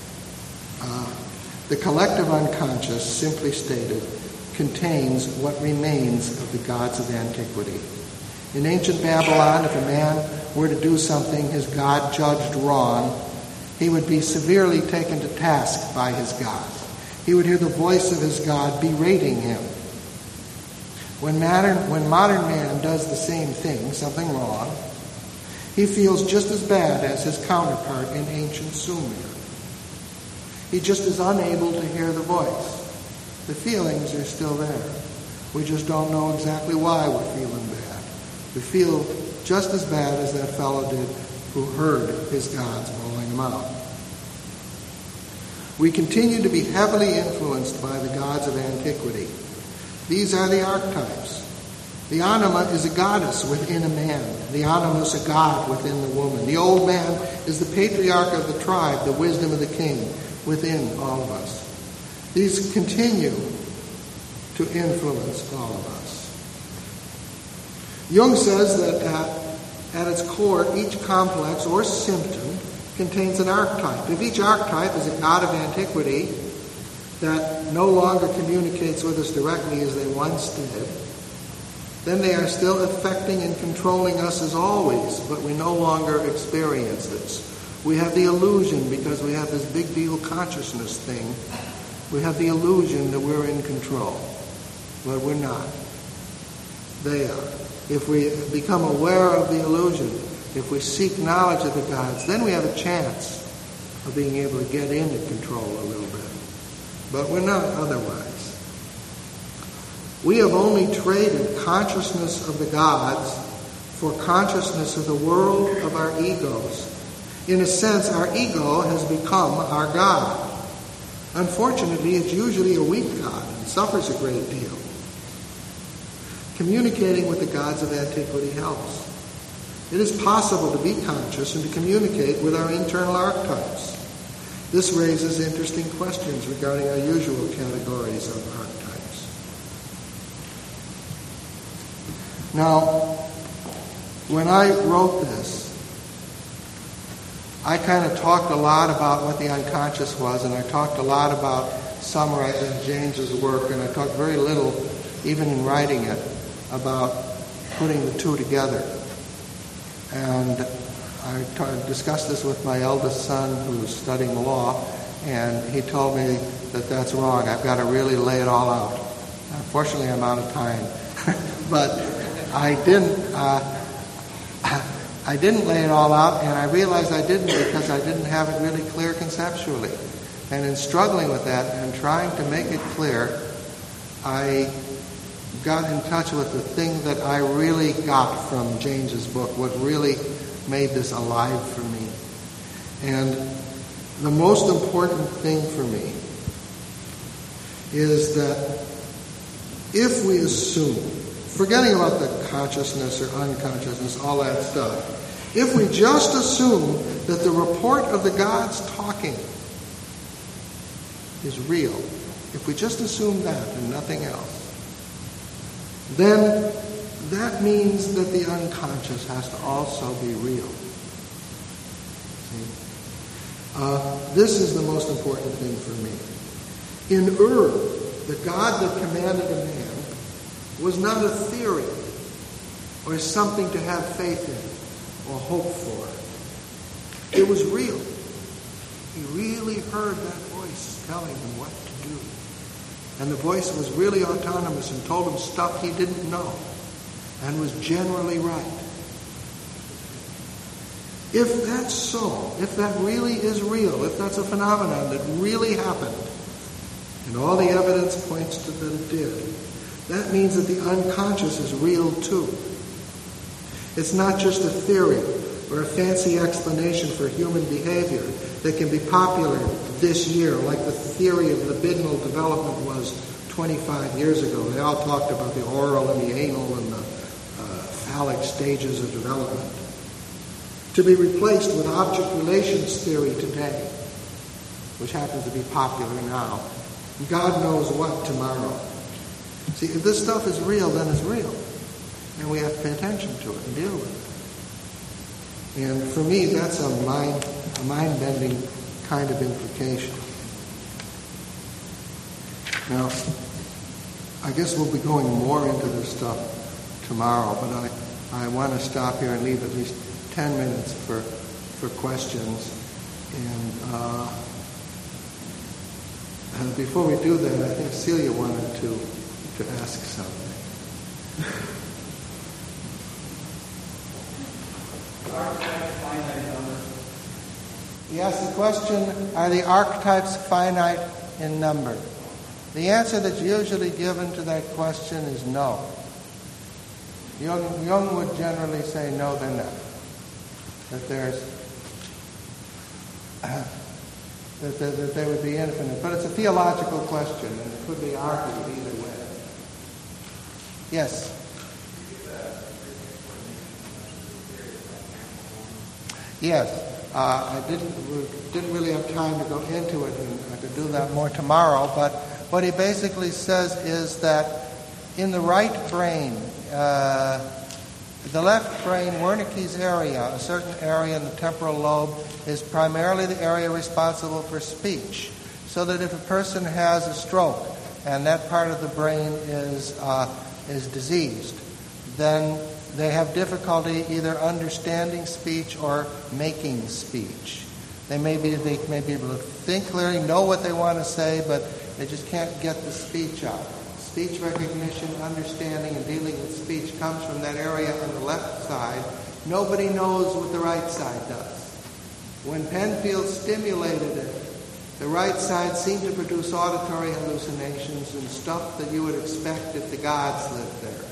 D: The collective unconscious, simply stated, contains what remains of the gods of antiquity. In ancient Babylon, if a man were to do something his god judged wrong, he would be severely taken to task by his god. He would hear the voice of his god berating him. When modern man does the same thing, something wrong, he feels just as bad as his counterpart in ancient Sumer. He just is unable to hear the voice. The feelings are still there. We just don't know exactly why we're feeling bad. We feel just as bad as that fellow did who heard his gods bawling him out. We continue to be heavily influenced by the gods of antiquity. These are the archetypes. The anima is a goddess within a man. The animus a god within the woman. The old man is the patriarch of the tribe, the wisdom of the king within all of us. These continue to influence all of us. Jung says that at its core, each complex or symptom contains an archetype. If each archetype is a god of antiquity that no longer communicates with us directly as they once did, then they are still affecting and controlling us as always, but we no longer experience this. We have the illusion, because we have this big deal consciousness thing, we have the illusion that we're in control, but we're not. They are. If we become aware of the illusion, if we seek knowledge of the gods, then we have a chance of being able to get into control a little bit. But we're not otherwise. We have only traded consciousness of the gods for consciousness of the world of our egos. In a sense, our ego has become our God. Unfortunately, it's usually a weak God and suffers a great deal. Communicating with the gods of antiquity helps. It is possible to be conscious and to communicate with our internal archetypes. This raises interesting questions regarding our usual categories of archetypes. Now, when I wrote this, I kind of talked a lot about what the unconscious was, and I talked a lot about summarizing James's work, and I talked very little, even in writing it, about putting the two together. And I discussed this with my eldest son, who's studying law, and he told me that that's wrong. I've got to really lay it all out. Unfortunately, I'm out of time. But I didn't lay it all out, and I realized I didn't because I didn't have it really clear conceptually. And in struggling with that and trying to make it clear, I got in touch with the thing that I really got from James's book, what really made this alive for me. And the most important thing for me is that if we assume, forgetting about the consciousness or unconsciousness, all that stuff, if we just assume that the report of the gods talking is real, if we just assume that and nothing else, then that means that the unconscious has to also be real. This is the most important thing for me. In Ur, the God that commanded a man was not a theory or something to have faith in or hope for. It was real. He really heard that voice telling him what to do. And the voice was really autonomous and told him stuff he didn't know and was generally right. If that's so, if that really is real, if that's a phenomenon that really happened, and all the evidence points to that it did, that means that the unconscious is real too. It's not just a theory or a fancy explanation for human behavior that can be popular this year, like the theory of libidinal development was 25 years ago. They all talked about the oral and the anal and the phallic stages of development. To be replaced with object relations theory today, which happens to be popular now. God knows what tomorrow. See, if this stuff is real, then it's real. And we have to pay attention to it and deal with it. And for me, that's a mind-bending kind of implication. Now, I guess we'll be going more into this stuff tomorrow, but I want to stop here and leave at least 10 minutes for questions. And before we do that, I think Celia wanted to ask something. Yes, the question, are the archetypes finite in number? The answer that's usually given to that question is no. Jung would generally say no, they're not. That they would be infinite. But it's a theological question, and it could be argued either way. Yes? Yes. I didn't really have time to go into it, and I could do that more tomorrow, but what he basically says is that in the right brain, the left brain, Wernicke's area, a certain area in the temporal lobe, is primarily the area responsible for speech. So that if a person has a stroke and that part of the brain is diseased, then they have difficulty either understanding speech or making speech. They may be able to think clearly, know what they want to say, but they just can't get the speech out. Speech recognition, understanding, and dealing with speech comes from that area on the left side. Nobody knows what the right side does. When Penfield stimulated it, the right side seemed to produce auditory hallucinations and stuff that you would expect if the gods lived there.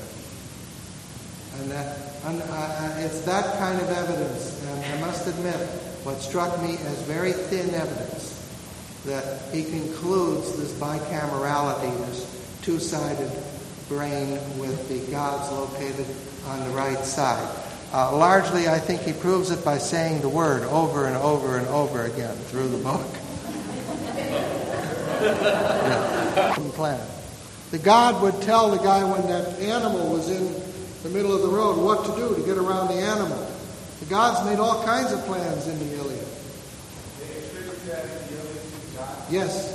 D: And it's that kind of evidence, and I must admit, what struck me as very thin evidence, that he concludes this bicamerality, this two-sided brain with the gods located on the right side. Largely, I think he proves it by saying the word over and over and over again through the book. Plan. The god would tell the guy when that animal was in the middle of the road what to do to get around the animal. The gods made all kinds of plans in the Iliad. Yes.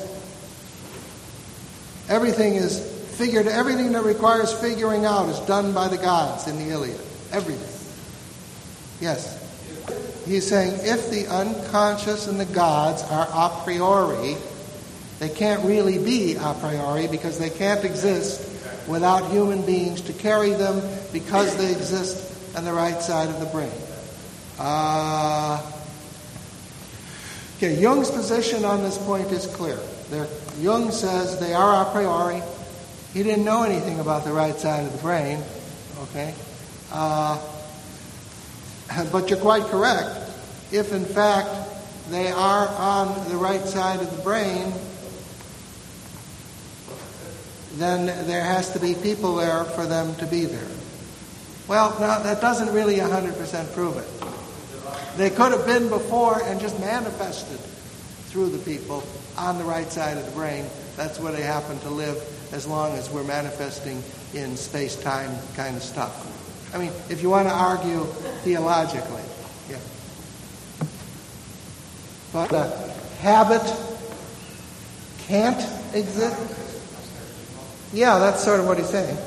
D: Everything that requires figuring out is done by the gods in the Iliad. Everything. Yes. He's saying if the unconscious and the gods are a priori, they can't really be a priori because they can't exist without human beings to carry them because they exist on the right side of the brain. Jung's position on this point is clear. Jung says they are a priori. He didn't know anything about the right side of the brain. Okay? But you're quite correct. If, in fact, they are on the right side of the brain, then there has to be people there for them to be there. Well, now, that doesn't really 100% prove it. They could have been before and just manifested through the people on the right side of the brain. That's where they happen to live as long as we're manifesting in space-time kind of stuff. I mean, if you want to argue theologically, yeah. But habit can't exist. Yeah, that's sort of what he's saying.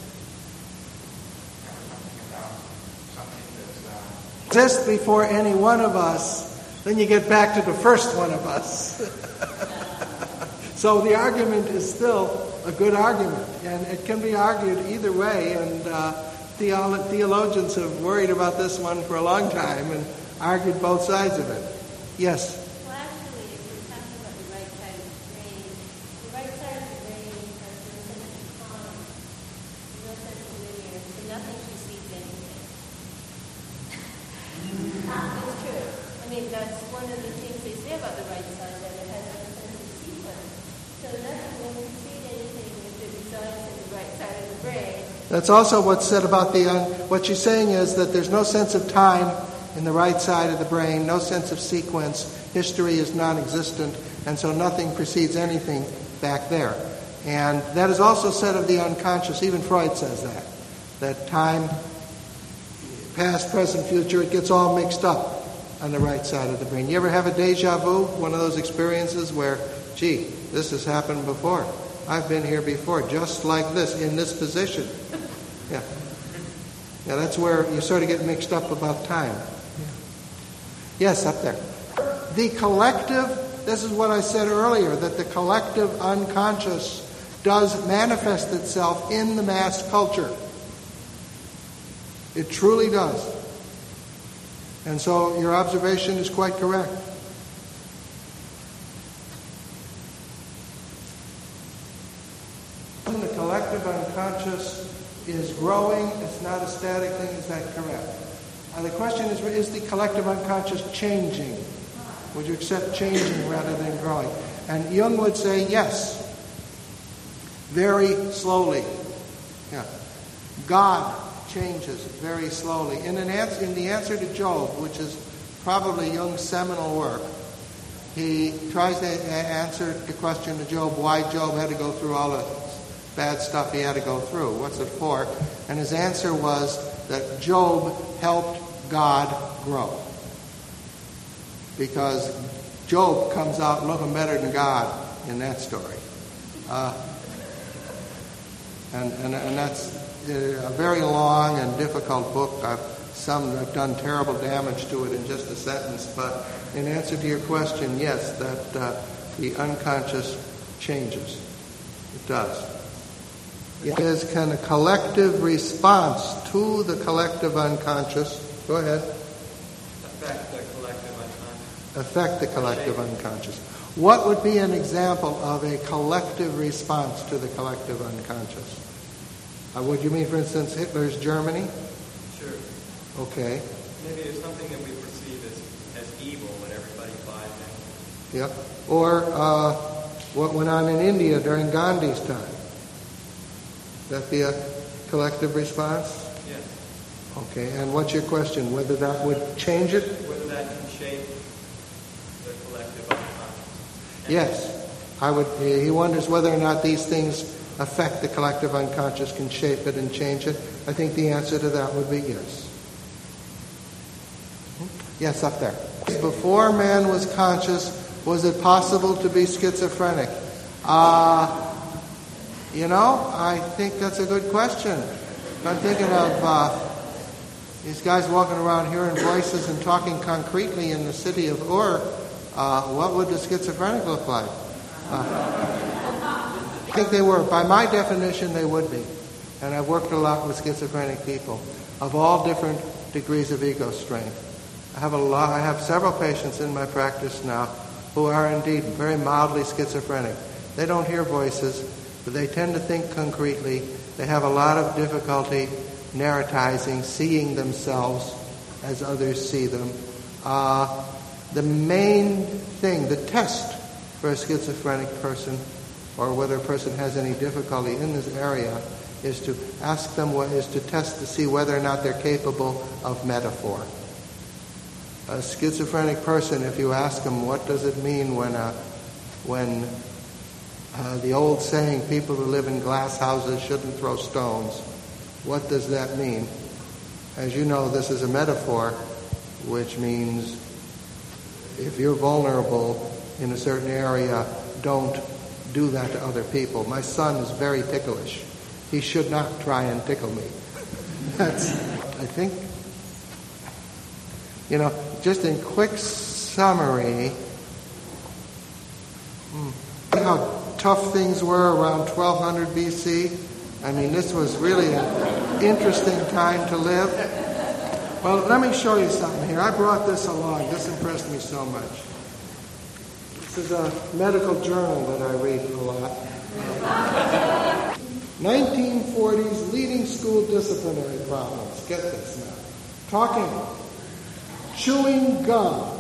D: Exist before any one of us, then you get back to the first one of us. So the argument is still a good argument, and it can be argued either way, and theologians have worried about this one for a long time and argued both sides of it. Yes?
E: Well, actually, if you're talking about the right side of the right side of the brain has no sense of time, no sense of linear, so nothing precedes anything. It's true. I mean, that's one of the things they say about the right side, that it has no sense of sequence. So nothing will precede anything if it resides in the right side of the brain.
D: That's also what's said about what she's saying is that there's no sense of time in the right side of the brain, no sense of sequence. History is non-existent, and so nothing precedes anything back there. And that is also said of the unconscious. Even Freud says that time, past, present, future, it gets all mixed up on the right side of the brain. You ever have a deja vu, one of those experiences where, gee, this has happened before. I've been here before, just like this, in this position. Yeah. Yeah, that's where you sort of get mixed up about time. Yeah. Yes, up there. The collective, this is what I said earlier, that the collective unconscious does manifest itself in the mass culture. It truly does. And so your observation is quite correct. The collective unconscious is growing. It's not a static thing. Is that correct? The question is the collective unconscious changing? Would you accept changing rather than growing? And Jung would say yes. Very slowly. Yeah. God changes very slowly. In the answer to Job, which is probably Jung's seminal work, he tries to answer the question to Job why Job had to go through all the bad stuff he had to go through. What's it for? And his answer was that Job helped God grow. Because Job comes out looking better than God in that story. And that's a very long and difficult book. I've done terrible damage to it in just a sentence, but in answer to your question, yes, that the unconscious changes. It does. It is kind of collective response to the collective unconscious. Go ahead.
F: Affect the collective unconscious.
D: Affect the collective unconscious. What would be an example of a collective response to the collective unconscious? What do you mean, for instance, Hitler's Germany?
F: Sure.
D: Okay.
F: Maybe it's something that we perceive as evil when everybody buys it.
D: Yep. Or what went on in India during Gandhi's time. Would that be a collective response?
F: Yes.
D: Okay. And what's your question? Whether that would change it?
F: Whether that can shape the collective unconscious.
D: Yes. He wonders whether or not these things affect the collective unconscious, can shape it and change it. I think the answer to that would be yes. Yes, up there. Before man was conscious, was it possible to be schizophrenic? I think that's a good question. I'm thinking of these guys walking around hearing voices and talking concretely in the city of Ur. What would the schizophrenic look like? I think they were. By my definition, they would be. And I've worked a lot with schizophrenic people of all different degrees of ego strength. I have several patients in my practice now who are indeed very mildly schizophrenic. They don't hear voices, but they tend to think concretely. They have a lot of difficulty narratizing, seeing themselves as others see them. The main thing, the test for a schizophrenic person, or whether a person has any difficulty in this area, is to ask them to test to see whether or not they're capable of metaphor. A schizophrenic person, if you ask them what does it mean when the old saying, people who live in glass houses shouldn't throw stones, what does that mean? As you know, this is a metaphor, which means if you're vulnerable in a certain area, don't do that to other people. My son is very ticklish. He should not try and tickle me. That's, I think, just in quick summary, how tough things were around 1200 BC. I mean, this was really an interesting time to live. Well, let me show you something here. I brought this along. This impressed me so much. This is a medical journal that I read a lot. 1940s leading school disciplinary problems. Get this now. Talking, chewing gum,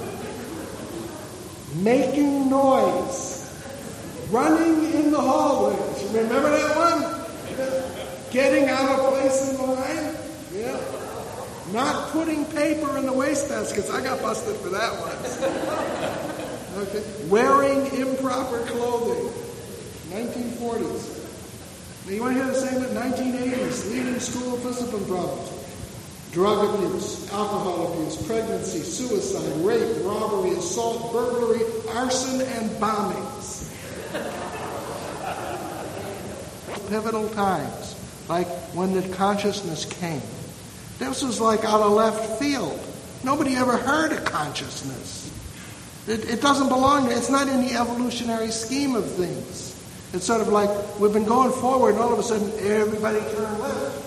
D: making noise, running in the hallways. Remember that one? Getting out of place in line? Yeah. Not putting paper in the wastebaskets. I got busted for that one. Okay. Wearing improper clothing. 1940s. Now you want to hear the same in 1980s. Leading school discipline problems. Drug abuse, alcohol abuse, pregnancy, suicide, rape, robbery, assault, burglary, arson, and bombings. Pivotal times, like when the consciousness came. This was like out of left field. Nobody ever heard of consciousness. It doesn't belong, it's not in the evolutionary scheme of things. It's sort of like we've been going forward and all of a sudden everybody turned left.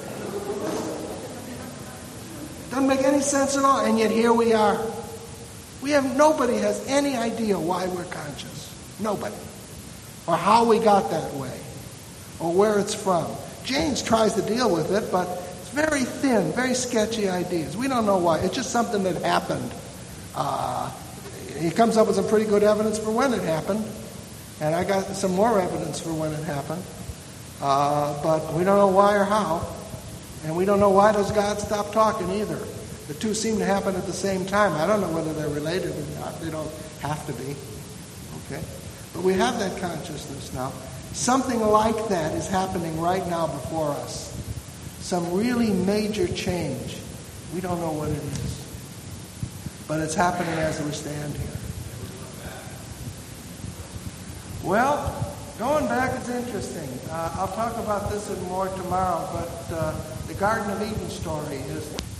D: Doesn't make any sense at all, and yet here we are. Nobody has any idea why we're conscious. Nobody. Or how we got that way. Or where it's from. James tries to deal with it, but it's very thin, very sketchy ideas. We don't know why. It's just something that happened. He comes up with some pretty good evidence for when it happened, and I got some more evidence for when it happened. But we don't know why or how, and we don't know why those gods stopped talking either. The two seem to happen at the same time. I don't know whether they're related or not. They don't have to be. Okay? But we have that consciousness now. Something like that is happening right now before us. Some really major change. We don't know what it is. But it's happening as we stand here. Well, going back is interesting. I'll talk about this and more tomorrow, but the Garden of Eden story is